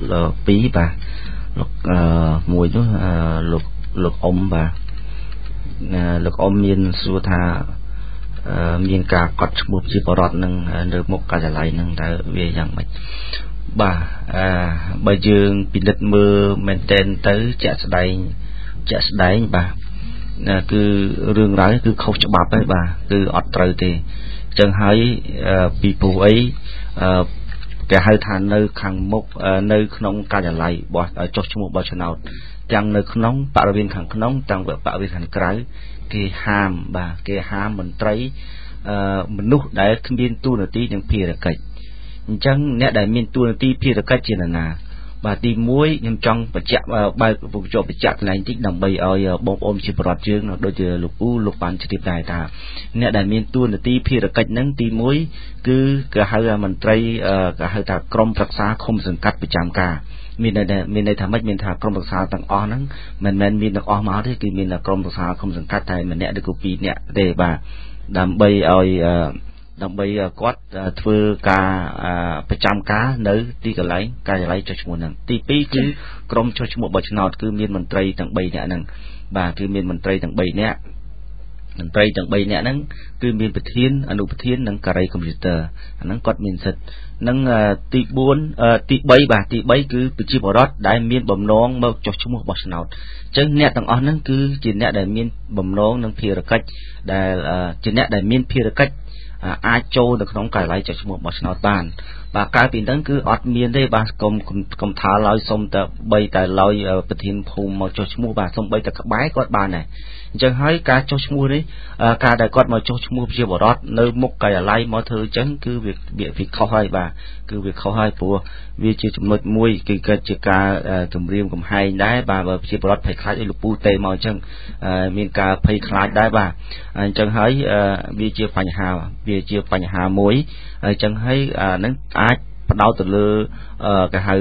2បាទលោកមួយនោះលោកអ៊ំបាទលោកអ៊ំមានសួរថាមានការកត់ឈ្មោះជាបរិវត្តនឹងនៅមុខការិយាល័យនឹងតើវាយ៉ាងម៉េចបាទបើយើងពិនិត្យមើលមែនតែនទៅជាក់ស្ដែងបាទគឺរឿងរ៉ាវគឺខុសច្បាប់ហើយបាទគឺអត់ត្រូវទេអញ្ចឹងហើយពីព្រោះអីគេហៅថានៅខាងមុខនៅក្នុងការិយាល័យបោះចុះឈ្មោះបោះឆ្នោតទាំងនៅក្នុងបរិវេណខាងក្នុងទាំងបរិវេណខាងក្រៅគេហាមបាទគេហាមមន្ត្រីមនុស្សដែលគ្មានតួនាទីនិងភារកិច្ចអញ្ចឹងអ្នកដែលមានតួនាទីភារកិច្ចជាណាបាទទី1ខ្ញុំចង់បញ្ជាក់បើបញ្ជាក់កន្លែងតិចដើម្បីឲ្យបងប្អូនជាប្រដ្ឋយើងដូចជាលោកពូលោកបានជ្រាបដែរថាអ្នកដែលមានតួនាទីភារកិច្ចហ្នឹងទី1គឺគេហៅមន្ត្រីគេហៅថាក្រុមប្រឹក្សាឃុំសង្កាត់ប្រចាំការមានន័យថាម៉េចមានថាក្រុមប្រឹក្សាទាំងអស់ហ្នឹងមិនមែនមានទាំងអស់មកទេគឺមានក្រុមប្រឹក្សាឃុំសង្កាត់តែម្នាក់ឬក៏2នាក់ទេបាទដើម្បីគាត់ធ្វើការប្រចាំការនៅទីកន្លែងការិយាល័យចុះឈ្មោះហ្នឹងទី2គឺក្រុមចុះឈ្មោះបោះឆ្នោតគឺមានមន្ត្រីទាំង3នាក់ហ្នឹងបាទគឺមានមន្ត្រីទាំង3នាក់មន្ត្រីទាំង3នាក់ហ្នឹងគឺមានប្រធានអនុប្រធាននិងការីកុំព្យូទ័រអាហ្នឹងគាត់មានសិទ្ធិនឹងទី4ទី3បាទទី3គឺប្រជាពលរដ្ឋដែលមានបំណងមកចុះឈ្មោះបោះឆ្នោតអញ្ចឹងអ្នកទាំងអស់ហ្នឹងគឺជាអ្នកដែលមានបំណងនិងភារកិច្ចដែលជាអ្នកដែលមានភារកិច្ចអាចចូលនៅក្នុងការិយាល័យចុះឈ្មោះបោះឆ្នោតបានបាទកាលពីហ្នឹងគឺអត់មានទេបាទកុំថាឡើយសុំតែបីតែឡើយប្រធានភូមិមកចុះឈ្មោះបាទសុំបីតែក្បែរគាត់បានដែរអញ្ចឹងហើយការចុះឈ្មោះនេះការដែលគាត់មកចុះឈ្មោះជាបរដ្ឋនៅមុខការិយាល័យមកធ្វើអញ្ចឹងគឺវាខុសហើយបាទគឺវាខុសហើយព្រោះវាជាចំណុចមួយគឺកើតជាការគម្រាមកំហែងដែរបាទបើជាបរដ្ឋភ័យខ្លាចឲ្យលពូទេមកអញ្ចឹងមានការភ័យខ្លាចដែរបាទអញ្ចឹងហើយវាជាបញ្ហាមួយអញ្ចឹងហើយនឹងអាចបដោតទៅលើគេហៅ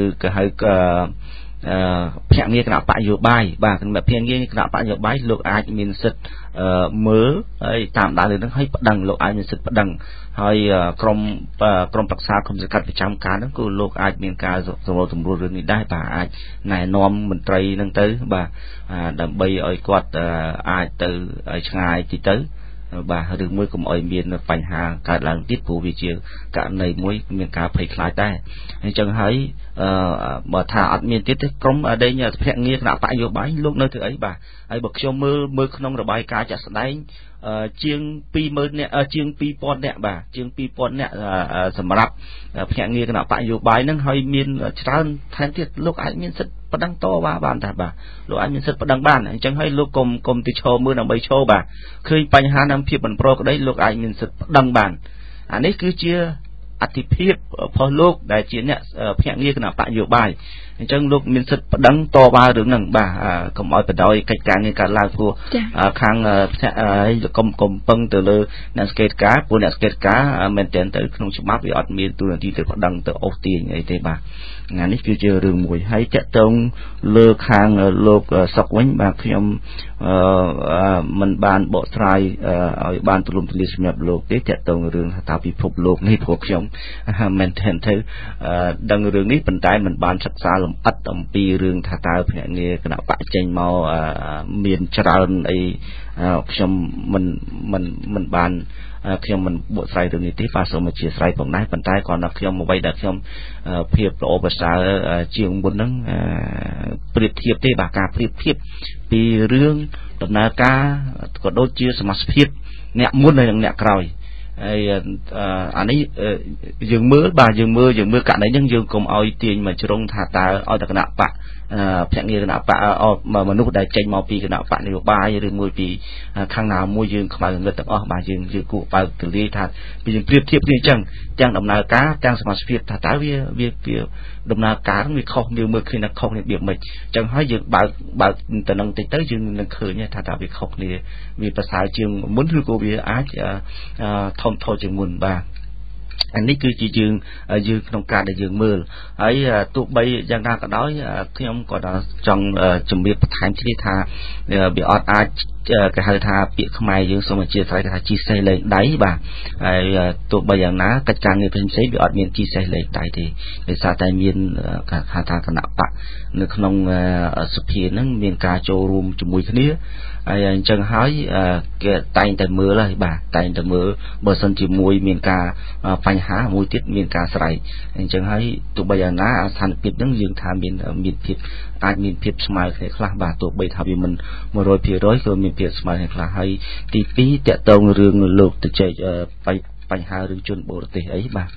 ភ្នាក់ងារគណៈបកនយោបាយបាទភ្នាក់ងារគណៈបកនយោបាយលោកអាចមានសិទ្ធិមើលហើយតាមដានរឿងហ្នឹងហើយប្តឹងលោកអាចមានសិទ្ធិប្តឹងហើយក្រុមប្រឹក្សាគុំសង្កាត់ប្រចាំការហ្នឹងគឺលោកអាចមានការសម្រួលរឿងនេះដែរបាទអាចណែនាំមន្ត្រីហ្នឹងទៅបាទដើម្បីឲ្យគាត់អាចទៅឲ្យឆ្ងាយទីទៅបាទឬមួយកុំឲ្យមានបញ្ហាកើតឡើងទៀតព្រោះវាជាករណីមួយមានការភ័យខ្លាចដែរអញ្ចឹងហើយបើថាអត់មានទៀតទេក្រុមដេញភ្នាក់ងារគណៈបកនយោបាយលោកនៅធ្វើអីបាទហើយបើខ្ញុំមើលក្នុងរបាយការណ៍ចាក់ស្ដែងជាង 20000 នាក់ជាង 2000 នាក់បាទជាង 2000 នាក់សម្រាប់ភ្នាក់ងារគណៈបកនយោបាយហ្នឹងហើយមានច្រើនថែមទៀតលោកអាចមានសិទ្ធិប្តឹងតវ៉ាបានតាបាទលោកអាចមានសិទ្ធិប្តឹងបានអញ្ចឹងហើយលោកកុំទៅឈរមើលដើម្បីឈរបាទឃើញបញ្ហានឹងភាពមិនប្រក្រតីលោកអាចមានសិទ្ធិប្តឹងបានអានេះគឺជាអធិភាពរបស់លោកដែលជាអ្នកភ្នាក់ងារគណៈបកនយោបាយអញ្ចឹងលោកមានសិទ្ធិប្តឹងតវ៉ារឿងហ្នឹងបាទកុំឲ្យបដ ாய் កិច្ចការងារកើតឡើងព្រោះខាងកុំពឹងទៅលើអ្នកស្កេតការព្រោះអ្នកស្កេតការមែនតើទៅក្នុងច្បាប់វាអត់មានទូនាទីទៅប្តឹងទៅអូសទាញអីទេបាទថ្ងៃនេះគឺជារឿងមួយហើយតកតងលើខាងលោកសុកវិញបាទខ្ញុំមិនបានបកស្រាយឲ្យបានទូលំទូលាយសម្រាប់លោកទេតកតងរឿងថាពិភពលោកនេះព្រោះខ្ញុំមែនតើទៅដឹងរឿងនេះប៉ុន្តែមិនបានសិក្សាលម្អិតអំពីរឿងថាតើភ្នាក់ងារគណៈបកចេញមកមានច្រើនអីខ្ញុំមិនបានខ្ញុំមិនបកស្រាយរឿងនេះទេបាទសូមអធិស្ឋានផងដែរប៉ុន្តែគ្រាន់តែខ្ញុំអ្វីដែលខ្ញុំភាពល្អប្រសើរជាងមុនហ្នឹងប្រៀបធៀបទេបាទការប្រៀបធៀបពីរឿងដំណើរការក៏ដូចជាសមាជិកភាពអ្នកមុនហើយនិងអ្នកក្រោយហើយអានេះយើងមើលករណីហ្នឹងយើងកុំឲ្យទាញមកជ្រុងថាតើឲ្យតែគណៈបកភ្នាក់ងារគណៈបកមនុស្សដែលចេញមកពីគណៈបកនយោបាយឬមួយពីខាងណាមួយយើងខ្មៅងឹតទាំងអស់បាទយើងគួរបើកទូលាយថាពីយើងប្រៀបធៀបគ្នាអញ្ចឹងទាំងដំណើរការទាំងសមាជិកភាពថាតើវាដំណើរការហ្នឹងវាខុសយើងមើលឃើញថាខុសគ្នារបៀបម៉េចអញ្ចឹងហើយយើងបើកទៅនឹងតិចទៅយើងនឹងឃើញថាតើវាខុសគ្នាវាប្រសើរជាងមុនឬក៏វាអាចធំធោជាងមុនបាទអានេះគឺជាយើងក្នុងការដែលយើងមើលហើយទោះបីយ៉ាងណាក៏ដោយខ្ញុំក៏ចង់ជំរាបបន្ថែមទៀតថាវាអត់អាចគេហៅថាពាក្យខ្មែរយើងសូមអធិស្ឋានថាជីសេះលេងដៃបាទហើយទោះបីយ៉ាងណាកិច្ចការងារផ្សេងៗវាអត់មានជីសេះលេងដៃទេដោយសារតែមានហៅថាគណៈបកនៅក្នុងសភាហ្នឹងមានការចូលរួមជាមួយគ្នាហើយអញ្ចឹងហើយគេតែងតែមើលហើយបាទតែងតែមើលបើសិនជាមួយមានការបញ្ហាមួយទៀតមានការស្រ័យអញ្ចឹងហើយទោះបីយ៉ាងណាស្ថានភាពហ្នឹងយើងថាមានភាពអាចមានភាពស្មើគ្នាខ្លះបាទទោះបីថាវាមិន 100% ក៏មានភាពស្មើគ្នាខ្លះហើយទី2តកតងរឿងលោកទៅចែកបញ្ហារឿងជនបរទេសអីបាទ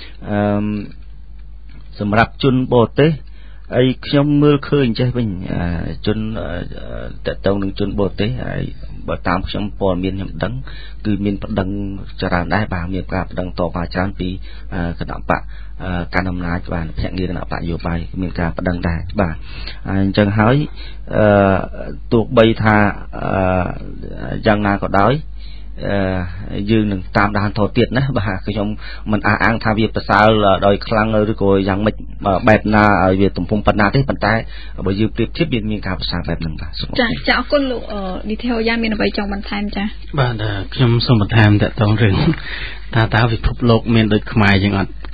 សម្រាប់ជនបរទេសអីខ្ញុំមើលឃើញចេះវិញជនតកតងនឹងជនបរទេសហើយបើតាមខ្ញុំព័ត៌មានខ្ញុំដឹងគឺមានប្តឹងច្រើនដែរបាទមានការប្តឹងតវ៉ាច្រើនពីគណៈបកកាន់អំណាចបាទភ្នាក់ងារគណៈបកនយោបាយមានការប្តឹងដែរបាទអញ្ចឹងហើយទោះបីថាយ៉ាងណាក៏ដោយយើងនឹងតាមដានតទៀតណាបាទខ្ញុំមិនអះអាងថាវាប្រសើរដោយខ្លាំងឬក៏យ៉ាងម៉េចបែបណាឲ្យវាទំហំប៉ុណ្ណាទេប៉ុន្តែបើយើងប្រៀបធៀបវាមានការប្រសើរបែបហ្នឹងបាទចាអរគុណលោកឌីថេលយ៉ាងមានអ្វីចង់បន្ថែមចាបាទខ្ញុំសូមបន្ថែមតទៅរឿងតើពិភពលោកមានដូចខ្មែរយើងអត់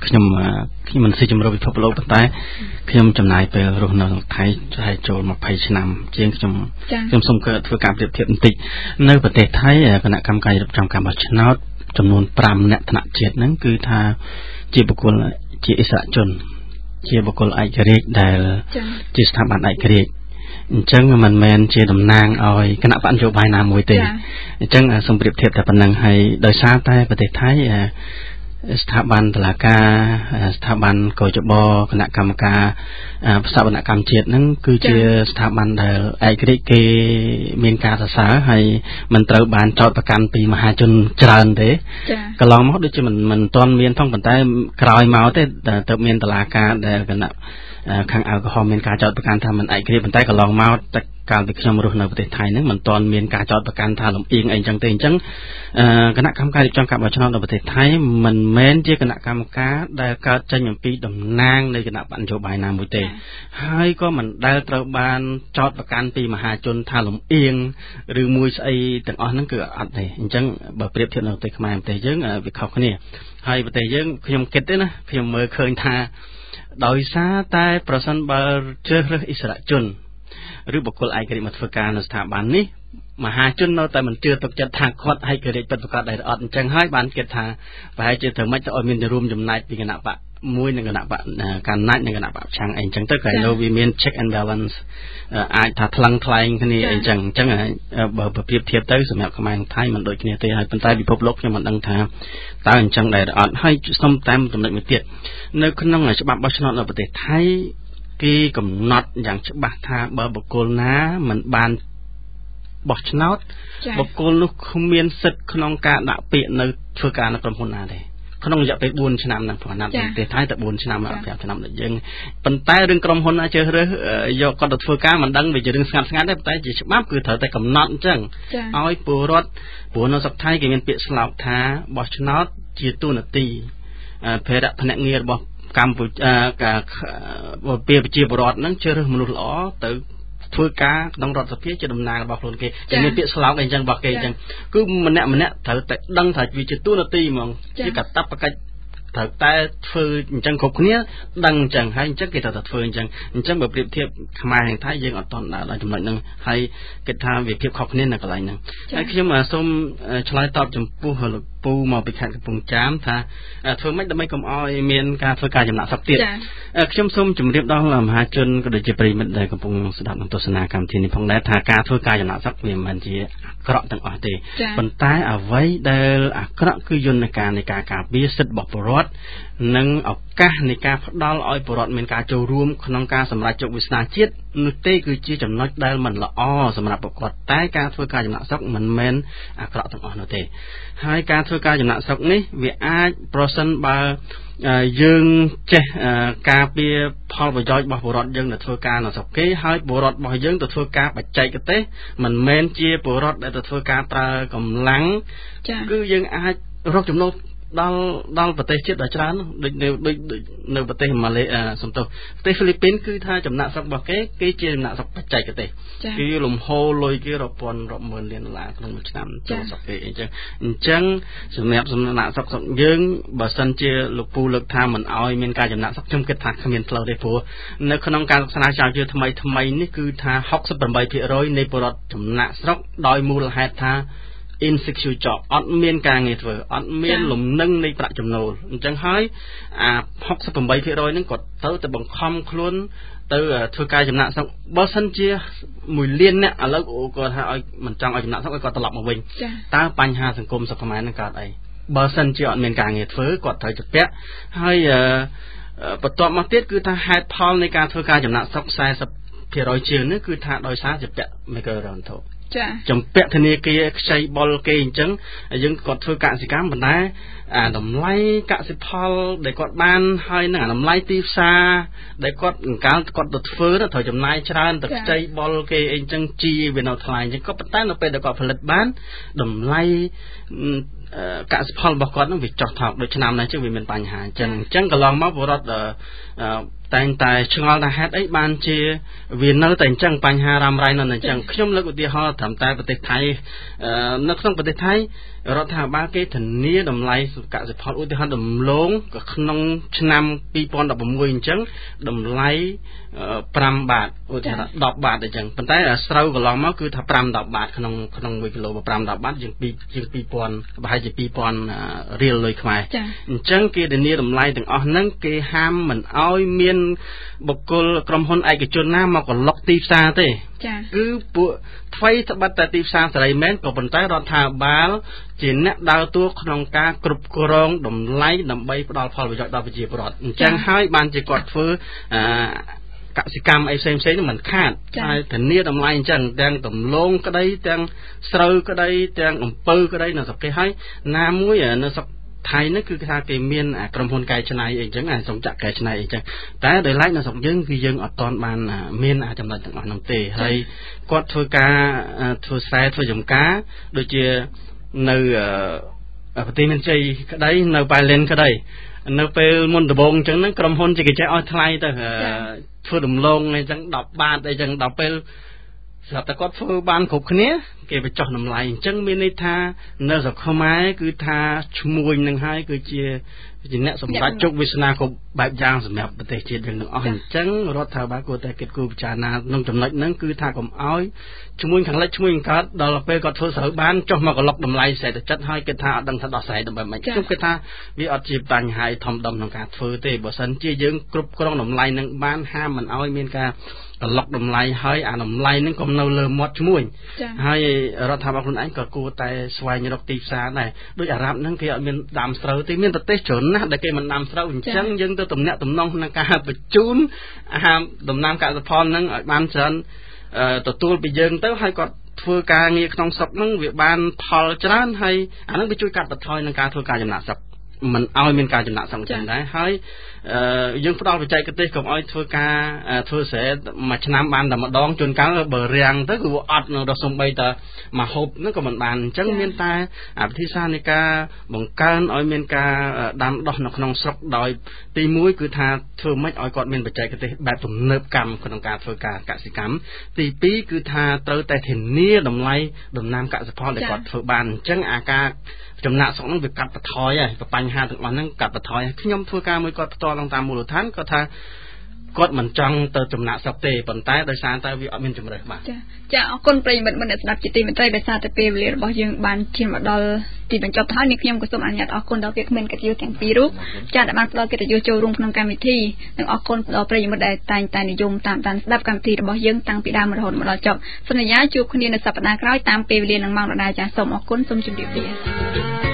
ខ្ញុំមិនស៊ីជំរុញពិភពលោកប៉ុន្តែខ្ញុំចំណាយពេលរស់នៅក្នុងថៃហើយចូល20ឆ្នាំជាងខ្ញុំសូមធ្វើការប្រៀបធៀបបន្តិចនៅប្រទេសថៃគណៈកម្មការរៀបចំការបោះឆ្នោតចំនួន5អ្នកថ្នាក់ជាតិហ្នឹងគឺថាជាបុគ្គលជាឥស្សរជនជាបុគ្គលឯករាជ្យដែលជាស្ថាប័នឯករាជ្យអញ្ចឹងមិនមែនជាតំណាងឲ្យគណៈបញ្ញោបាយណាមួយទេអញ្ចឹងសូមប្រៀបធៀបតែប៉ុណ្្នឹងហើយដោយសារតែប្រទេសថៃស្ថាប័នតុលាការស្ថាប័នកោជបគណៈកម្មការបស្ថាបនកម្មជាតិហ្នឹងគឺជាស្ថាប័នដែលឯករាជ្យគេមានការសរសើរហើយមិនត្រូវបានចោទប្រកាន់ពីមហាជនច្រើនទេកន្លងមកដូចជាមិនទាន់មានផងប៉ុន្តែក្រោយមកទេទៅមានតុលាការដែលគណៈខាងអាល់កុហុលមានការចោទប្រកាន់ថាមិនឯករាជ្យប៉ុន្តែកន្លងមកតែកាលពីខ្ញុំរស់នៅប្រទេសថៃហ្នឹងមិនទាន់មានការចោទប្រកាន់ថាលំអៀងអីចឹងទេអញ្ចឹងគណៈកម្មការរៀបចំការបោះឆ្នោតនៅប្រទេសថៃមិនមែនជាគណៈកម្មការដែលកើតចេញអំពីតំណាងនៃគណៈបកនយោបាយណាមួយទេហើយក៏មិនដែលត្រូវបានចោទប្រកាន់ពីមហាជនថាលំអៀងឬមួយស្អីទាំងអស់ហ្នឹងគឺអត់ទេអញ្ចឹងបើប្រៀបធៀបនៅប្រទេសខ្មែរប្រទេសយើងវាខុសគ្នាហើយប្រទេសយើងខ្ញុំគិតទេណាខ្ញុំមើលឃើញថាដោយសារតែប្រសិនបើជ្រើសរើសឥស្សរជនឬបុគ្គលឯករាជ្យមកធ្វើការនៅស្ថាប័ននេះមហាជននៅតែមិនជឿទុកចិត្តថាគាត់ឯករាជ្យពិតប្រាកដដែរអត់អញ្ចឹងហើយបានគិតថាប្រហែលជាត្រូវមិនទៅឲ្យមានរួមចំណែកពីគណៈបកមួយនិងគណៈបកកណ្ដាច់និងគណៈបកប្រឆាំងអីអញ្ចឹងទៅក៏នៅវាមាន check and balance អាចថាថ្លឹងថ្លែងគ្នាអីអញ្ចឹងបើប្រៀបធៀបទៅសម្រាប់ខ្មែរនិងថៃមិនដូចគ្នាទេហើយប៉ុន្តែពិភពលោកខ្ញុំមិនដឹងថាតើអញ្ចឹងដែរអត់ហើយសុំតាមចំណុចមួយទៀតនៅក្នុងច្បាប់បោះឆ្នោតនៅប្រទេសថៃគេកំណត់យ៉ាងច្បាស់ថាបើបុគ្គលណាមិនបានបោះឆ្នោតបុគ្គលនោះគ្មានសិទ្ធិក្នុងការដាក់ពាក្យនៅធ្វើការនៅក្រុមហ៊ុនណាទេក្នុងរយៈពេល4ឆ្នាំហ្នឹងព្រោះណាប្រទេសថៃតែ4ឆ្នាំ5ឆ្នាំដូចយើងប៉ុន្តែរឿងក្រុមហ៊ុនជ្រើសរើសយកគាត់ទៅធ្វើការមិនដឹងវាជារឿងស្ងាត់ទេតែជាច្បាប់គឺត្រូវតែកំណត់អញ្ចឹងឲ្យពលរដ្ឋព្រោះនៅស្រុកថៃគេមានពាក្យស្លោកថាបោះឆ្នោតជាទូនាទីភេរៈភ្នាក់ងាររបស់កម្ពុជាប្រជាពលរដ្ឋហ្នឹងជ្រើសរើសមនុស្សល្អទៅធ្វើការក្នុងរដ្ឋសភាជាតំណាងរបស់ខ្លួនគេគេមានពាក្យស្លោកអីចឹងរបស់គេអញ្ចឹងគឺម្នាក់ត្រូវតែដឹងថាវាជាទូនាទីហ្មងជាកាតព្វកិច្ចត្រូវតែធ្វើអញ្ចឹងគ្រប់គ្នាដឹងអញ្ចឹងហើយអញ្ចឹងគេត្រូវតែធ្វើអញ្ចឹងបើប្រៀបធៀបខ្មែរនិងថៃយើងអត់ទាន់ដល់ចំណុចហ្នឹងហើយគិតថាវាភាពខុសគ្នានៅកន្លែងហ្នឹងហើយខ្ញុំសូមឆ្លើយតបចំពោះលោកពូមកពីខេត្តកំពង់ចាមថាធ្វើម៉េចដើម្បីកុំឲ្យមានការធ្វើការចំណាក់ស្រុកទៀតខ្ញុំសូមជម្រាបដល់មហាជនក៏ដូចជាប្រិយមិត្តដែលកំពុងស្ដាប់និងទស្សនាកម្មវិធីនេះផងដែរថាការធ្វើការចំណាក់ស្រុកវាមិនមែនជាអាក្រក់ទាំងអស់ទេប៉ុន្តែអ្វីដែលអាក្រក់គឺយន្តការនៃការការពារសិទ្ធិរបស់ពលរដ្ឋនិងឱកាសនៃការផ្ដល់ឲ្យពលរដ្ឋមានការចូលរួមក្នុងការសម្រេចជោគវាសនាជាតិនោះទេគឺជាចំណុចដែលមិនល្អសម្រាប់ពួកគាត់តែការធ្វើការចំណាក់ស្រុកមិនមែនអាក្រក់ទាំងអស់នោះទេហើយការធ្វើការចំណាក់ស្រុកនេះវាអាចប្រសិនបើយើងចេះការពារផលប្រយោជន៍របស់ពលរដ្ឋយើងនៅធ្វើការនៅស្រុកគេហើយពលរដ្ឋរបស់យើងទៅធ្វើការបច្ចេកទេសមិនមែនជាពលរដ្ឋដែលទៅធ្វើការប្រើកម្លាំងគឺយើងអាចរកចំណូលដល់ប្រទេសជាតិដ៏ច្រើនដូចនៅប្រទេសម៉ាឡេសំទោសប្រទេសហ្វីលីពីនគឺថាចំណាក់ស្រុករបស់គេជាចំណាក់ស្រុកបច្ចេកទេសគឺលំហូរលុយគេរាប់ពាន់រាប់ម៉ឺនលានដុល្លារក្នុងមួយឆ្នាំចូលស្រុកគេអញ្ចឹងសម្រាប់ចំណាក់ស្រុកយើងបើសិនជាលោកពូលើកថាមិនអោយមានការចំណាក់ស្រុកខ្ញុំគិតថាគ្មានផ្លូវទេព្រោះនៅក្នុងការសិក្សាស្រាវជ្រាវថ្មីនេះគឺថា 68% នៃពលរដ្ឋចំណាក់ស្រុកដោយមូលហេតុថាinsecure job អត់មានការងារធ្វើអត់មានលំនឹងនៃប្រាក់ចំណូលអញ្ចឹងហើយអា 68% ហ្នឹងគាត់ទៅបង្ខំខ្លួនទៅធ្វើការចំណាក់ស្រុកបើសិនជា1លានអ្នកឥឡូវគាត់ថាឲ្យមិនចង់ឲ្យចំណាក់ស្រុកឲ្យគាត់ត្រឡប់មកវិញតើបញ្ហាសង្គមស្រុកខ្មែរហ្នឹងកើតអីបើសិនជាអត់មានការងារធ្វើគាត់ត្រូវជំពាក់ហើយបន្ទាប់មកទៀតគឺថាហេតុផលនៃការធ្វើការចំណាក់ស្រុក 40% ជាងនេះគឺថាដោយសារជំពាក់ migrant ចំពាក់ធនាគារខ្ចីបុលគេអញ្ចឹងយើងគាត់ធ្វើកសិកម្មប៉ុន្តែតម្លៃកសិផលដែលគាត់បានហើយនឹងតម្លៃទីផ្សារដែលគាត់កាលគាត់ទៅធ្វើត្រូវចំណាយច្រើនទៅខ្ចីបុលគេអីអញ្ចឹងជីវានៅថ្លៃអញ្ចឹងក៏ប៉ុន្តែនៅពេលដែលគាត់ផលិតបានតម្លៃកសិផលរបស់គាត់នឹងវាចុះថោកដូចឆ្នាំនេះចឹងវាមានបញ្ហាអញ្ចឹងកន្លងមកពលរដ្ឋតែងតែឆ្ងល់ថាហេតុអីបានជាវានៅតែអញ្ចឹងបញ្ហារ៉ាំរ៉ៃនៅអញ្ចឹងខ្ញុំលើកឧទាហរណ៍ត្រឹមតែប្រទេសថៃនៅក្នុងប្រទេសថៃរដ្ឋាភិបាលគេធានាតម្លៃកសិផលឧទាហរណ៍ដំឡូងក៏ក្នុងឆ្នាំ2016អញ្ចឹងតម្លៃ5 បាតឧទាហរណ៍10 បាតអញ្ចឹងប៉ុន្តែស្រូវកន្លងមកគឺថា5-10 បាតក្នុង1គីឡូ5-10 បាតជាង2000ប្រហែលជា2000រៀលលុយខ្មែរអញ្ចឹងគេធានាតម្លៃទាំងអស់ហ្នឹងគេហាមមិនអោយមានបុគ្គលក្រុមហ៊ុនឯកជនណាមកក្លុកទីផ្សារទេគឺពួកថ្មីត្បិតតែទីផ្សារសេរីមែនក៏ប៉ុន្តែរដ្ឋាភិបាលជាអ្នកដើរតួក្នុងការគ្រប់គ្រងតម្លៃដើម្បីផ្ដល់ផលប្រយោជន៍ដល់ប្រជាពលរដ្ឋអញ្ចឹងហើយបានជាគាត់ធ្វើកសិកម្មអីផ្សេងៗមិនខាតហើយធានាតម្លៃអញ្ចឹងទាំងដំឡូងក្តីទាំងស្រូវក្តីទាំងអំពៅក្តីនៅស្រុកគេហើយណាមួយនៅស្រុកថៃនេះគឺថាគេមានក្រុមហ៊ុនកែច្នៃអីចឹងសំចាក់កែច្នៃអីចឹងតែដោយឡែកនៅស្រុកយើងគឺយើងអត់ទាន់បានមានចំណុចទាំងអស់នោះទេហើយគាត់ធ្វើការធ្វើខ្សែធ្វើចំការដូចជានៅប្រទេសមានជ័យក្តីនៅប៉ៃលិនក្តីនៅពេលមុនដំបូងអញ្ចឹងហ្នឹងក្រុមហ៊ុនគេចេះឲ្យថ្លៃទៅធ្វើដំឡូងអីចឹង10 បាតអីចឹងដល់ពេលស្រាប់តែគាត់ធ្វើបានគ្រប់គ្នាគេបញ្ចុះតម្លៃអញ្ចឹងមានន័យថានៅស្រុកខ្មែរគឺថាឈ្មួញនឹងហើយគឺជាអ្នកសម្រាប់ជោគវាសនាគ្រប់បែបយ៉ាងសម្រាប់ប្រទេសជាតិយើងទាំងអស់អញ្ចឹងរដ្ឋាភិបាលគួរតែគិតគូរពិចារណាក្នុងចំណុចហ្នឹងគឺថាកុំឲ្យឈ្មួញខាងលិចឈ្មួញខាងកើតដល់ពេលគាត់ធ្វើស្រូវបានចុះមកក្លុកតម្លៃសេដ្ឋកិច្ចហើយគិតថាអត់ដឹងថាដោះស្រាយដើម្បីម៉េចខ្ញុំគិតថាវាអត់ជាបញ្ហាធំដុំក្នុងការធ្វើទេបើសិនជាយើងគ្រប់គ្រងតម្លៃនឹងបានហាមមិនឲ្យមានការក្លុកតម្លៃហើយអាតម្លៃហ្នឹងក៏នៅលើមាត់ឈ្មួញហើយរដ្ឋាភិបាលខ្លួនឯងក៏គួរតែស្វែងរកទីផ្សារដែរដូចអារ៉ាប់ហ្នឹងគេអត់មានដាំស្រូវទេមានប្រទេសច្រើនណាស់ដែលគេមិនដាំស្រូវអញ្ចឹងយើងទៅទំនាក់ទំនងក្នុងការបញ្ជូនអាហារដំណាំកសិផលហ្នឹងឲ្យបានច្រើនទទួលពីយើងទៅហើយគាត់ធ្វើការងារក្នុងស្រុកហ្នឹងវាបានផលច្រើនហើយអាហ្នឹងវាជួយកាត់បន្ថយនឹងការធ្វើការចំណាក់ស្រុកមិនឲ្យមានការចំណាក់ស្រុកចឹងដែរហើយយើងផ្ដល់បច្ចេកទេសកុំឲ្យធ្វើការធ្វើស្រែមួយឆ្នាំបានតែម្ដងជួនកាលបើរាំងទៅគឺវាអត់នៅដល់សំបីតែមកហូបហ្នឹងក៏មិនបានអញ្ចឹងមានតែវិធីសាស្ត្រនៃការបង្កើនឲ្យមានការដាំដុះនៅក្នុងស្រុកដោយទី1គឺថាធ្វើម៉េចឲ្យគាត់មានបច្ចេកទេសបែបទំនើបកម្មក្នុងការធ្វើការកសិកម្មទី2គឺថាត្រូវតែធានាតម្លៃដំណាំកសិផលដែលគាត់ធ្វើបានអញ្ចឹងអាការចំណាក់ស្រុកហ្នឹងវាកាត់បន្ថយហើយបញ្ហាទាំងអស់ហ្នឹងកាត់បន្ថយខ្ញុំធ្វើការមួយគាត់ផ្ទាល់តាមមូលដ្ឋានគាត់ថាគាត់មិនចង់ទៅចំណាក់ស្រុកទេប៉ុន្តែដោយសារតែវាអត់មានជំរើសបាទចាអរគុណប្រិយមិត្តអ្នកស្ដាប់ជាទីមេត្រីដោយសារតែពេលវេលារបស់យើងបានឈានមកដល់ទីបញ្ចប់ទៅហើយនេះខ្ញុំក៏សូមអនុញ្ញាតអរគុណដល់វាគ្មិនកិត្តិយសទាំងពីររូបចាដែលបានផ្ដល់កិត្តិយសចូលរួមក្នុងកម្មវិធីនិងអរគុណដល់ប្រិយមិត្តដែលតែងតែនិយមតាមដានស្ដាប់កម្មវិធីរបស់យើងតាំងពីដើមរហូតមកដល់ចប់សន្យាជួបគ្នានៅសប្តាហ៍ក្រោយតាមពេលវេលានឹងម៉ោងដដែលចាសូមអរគុណសូមជម្រាបលា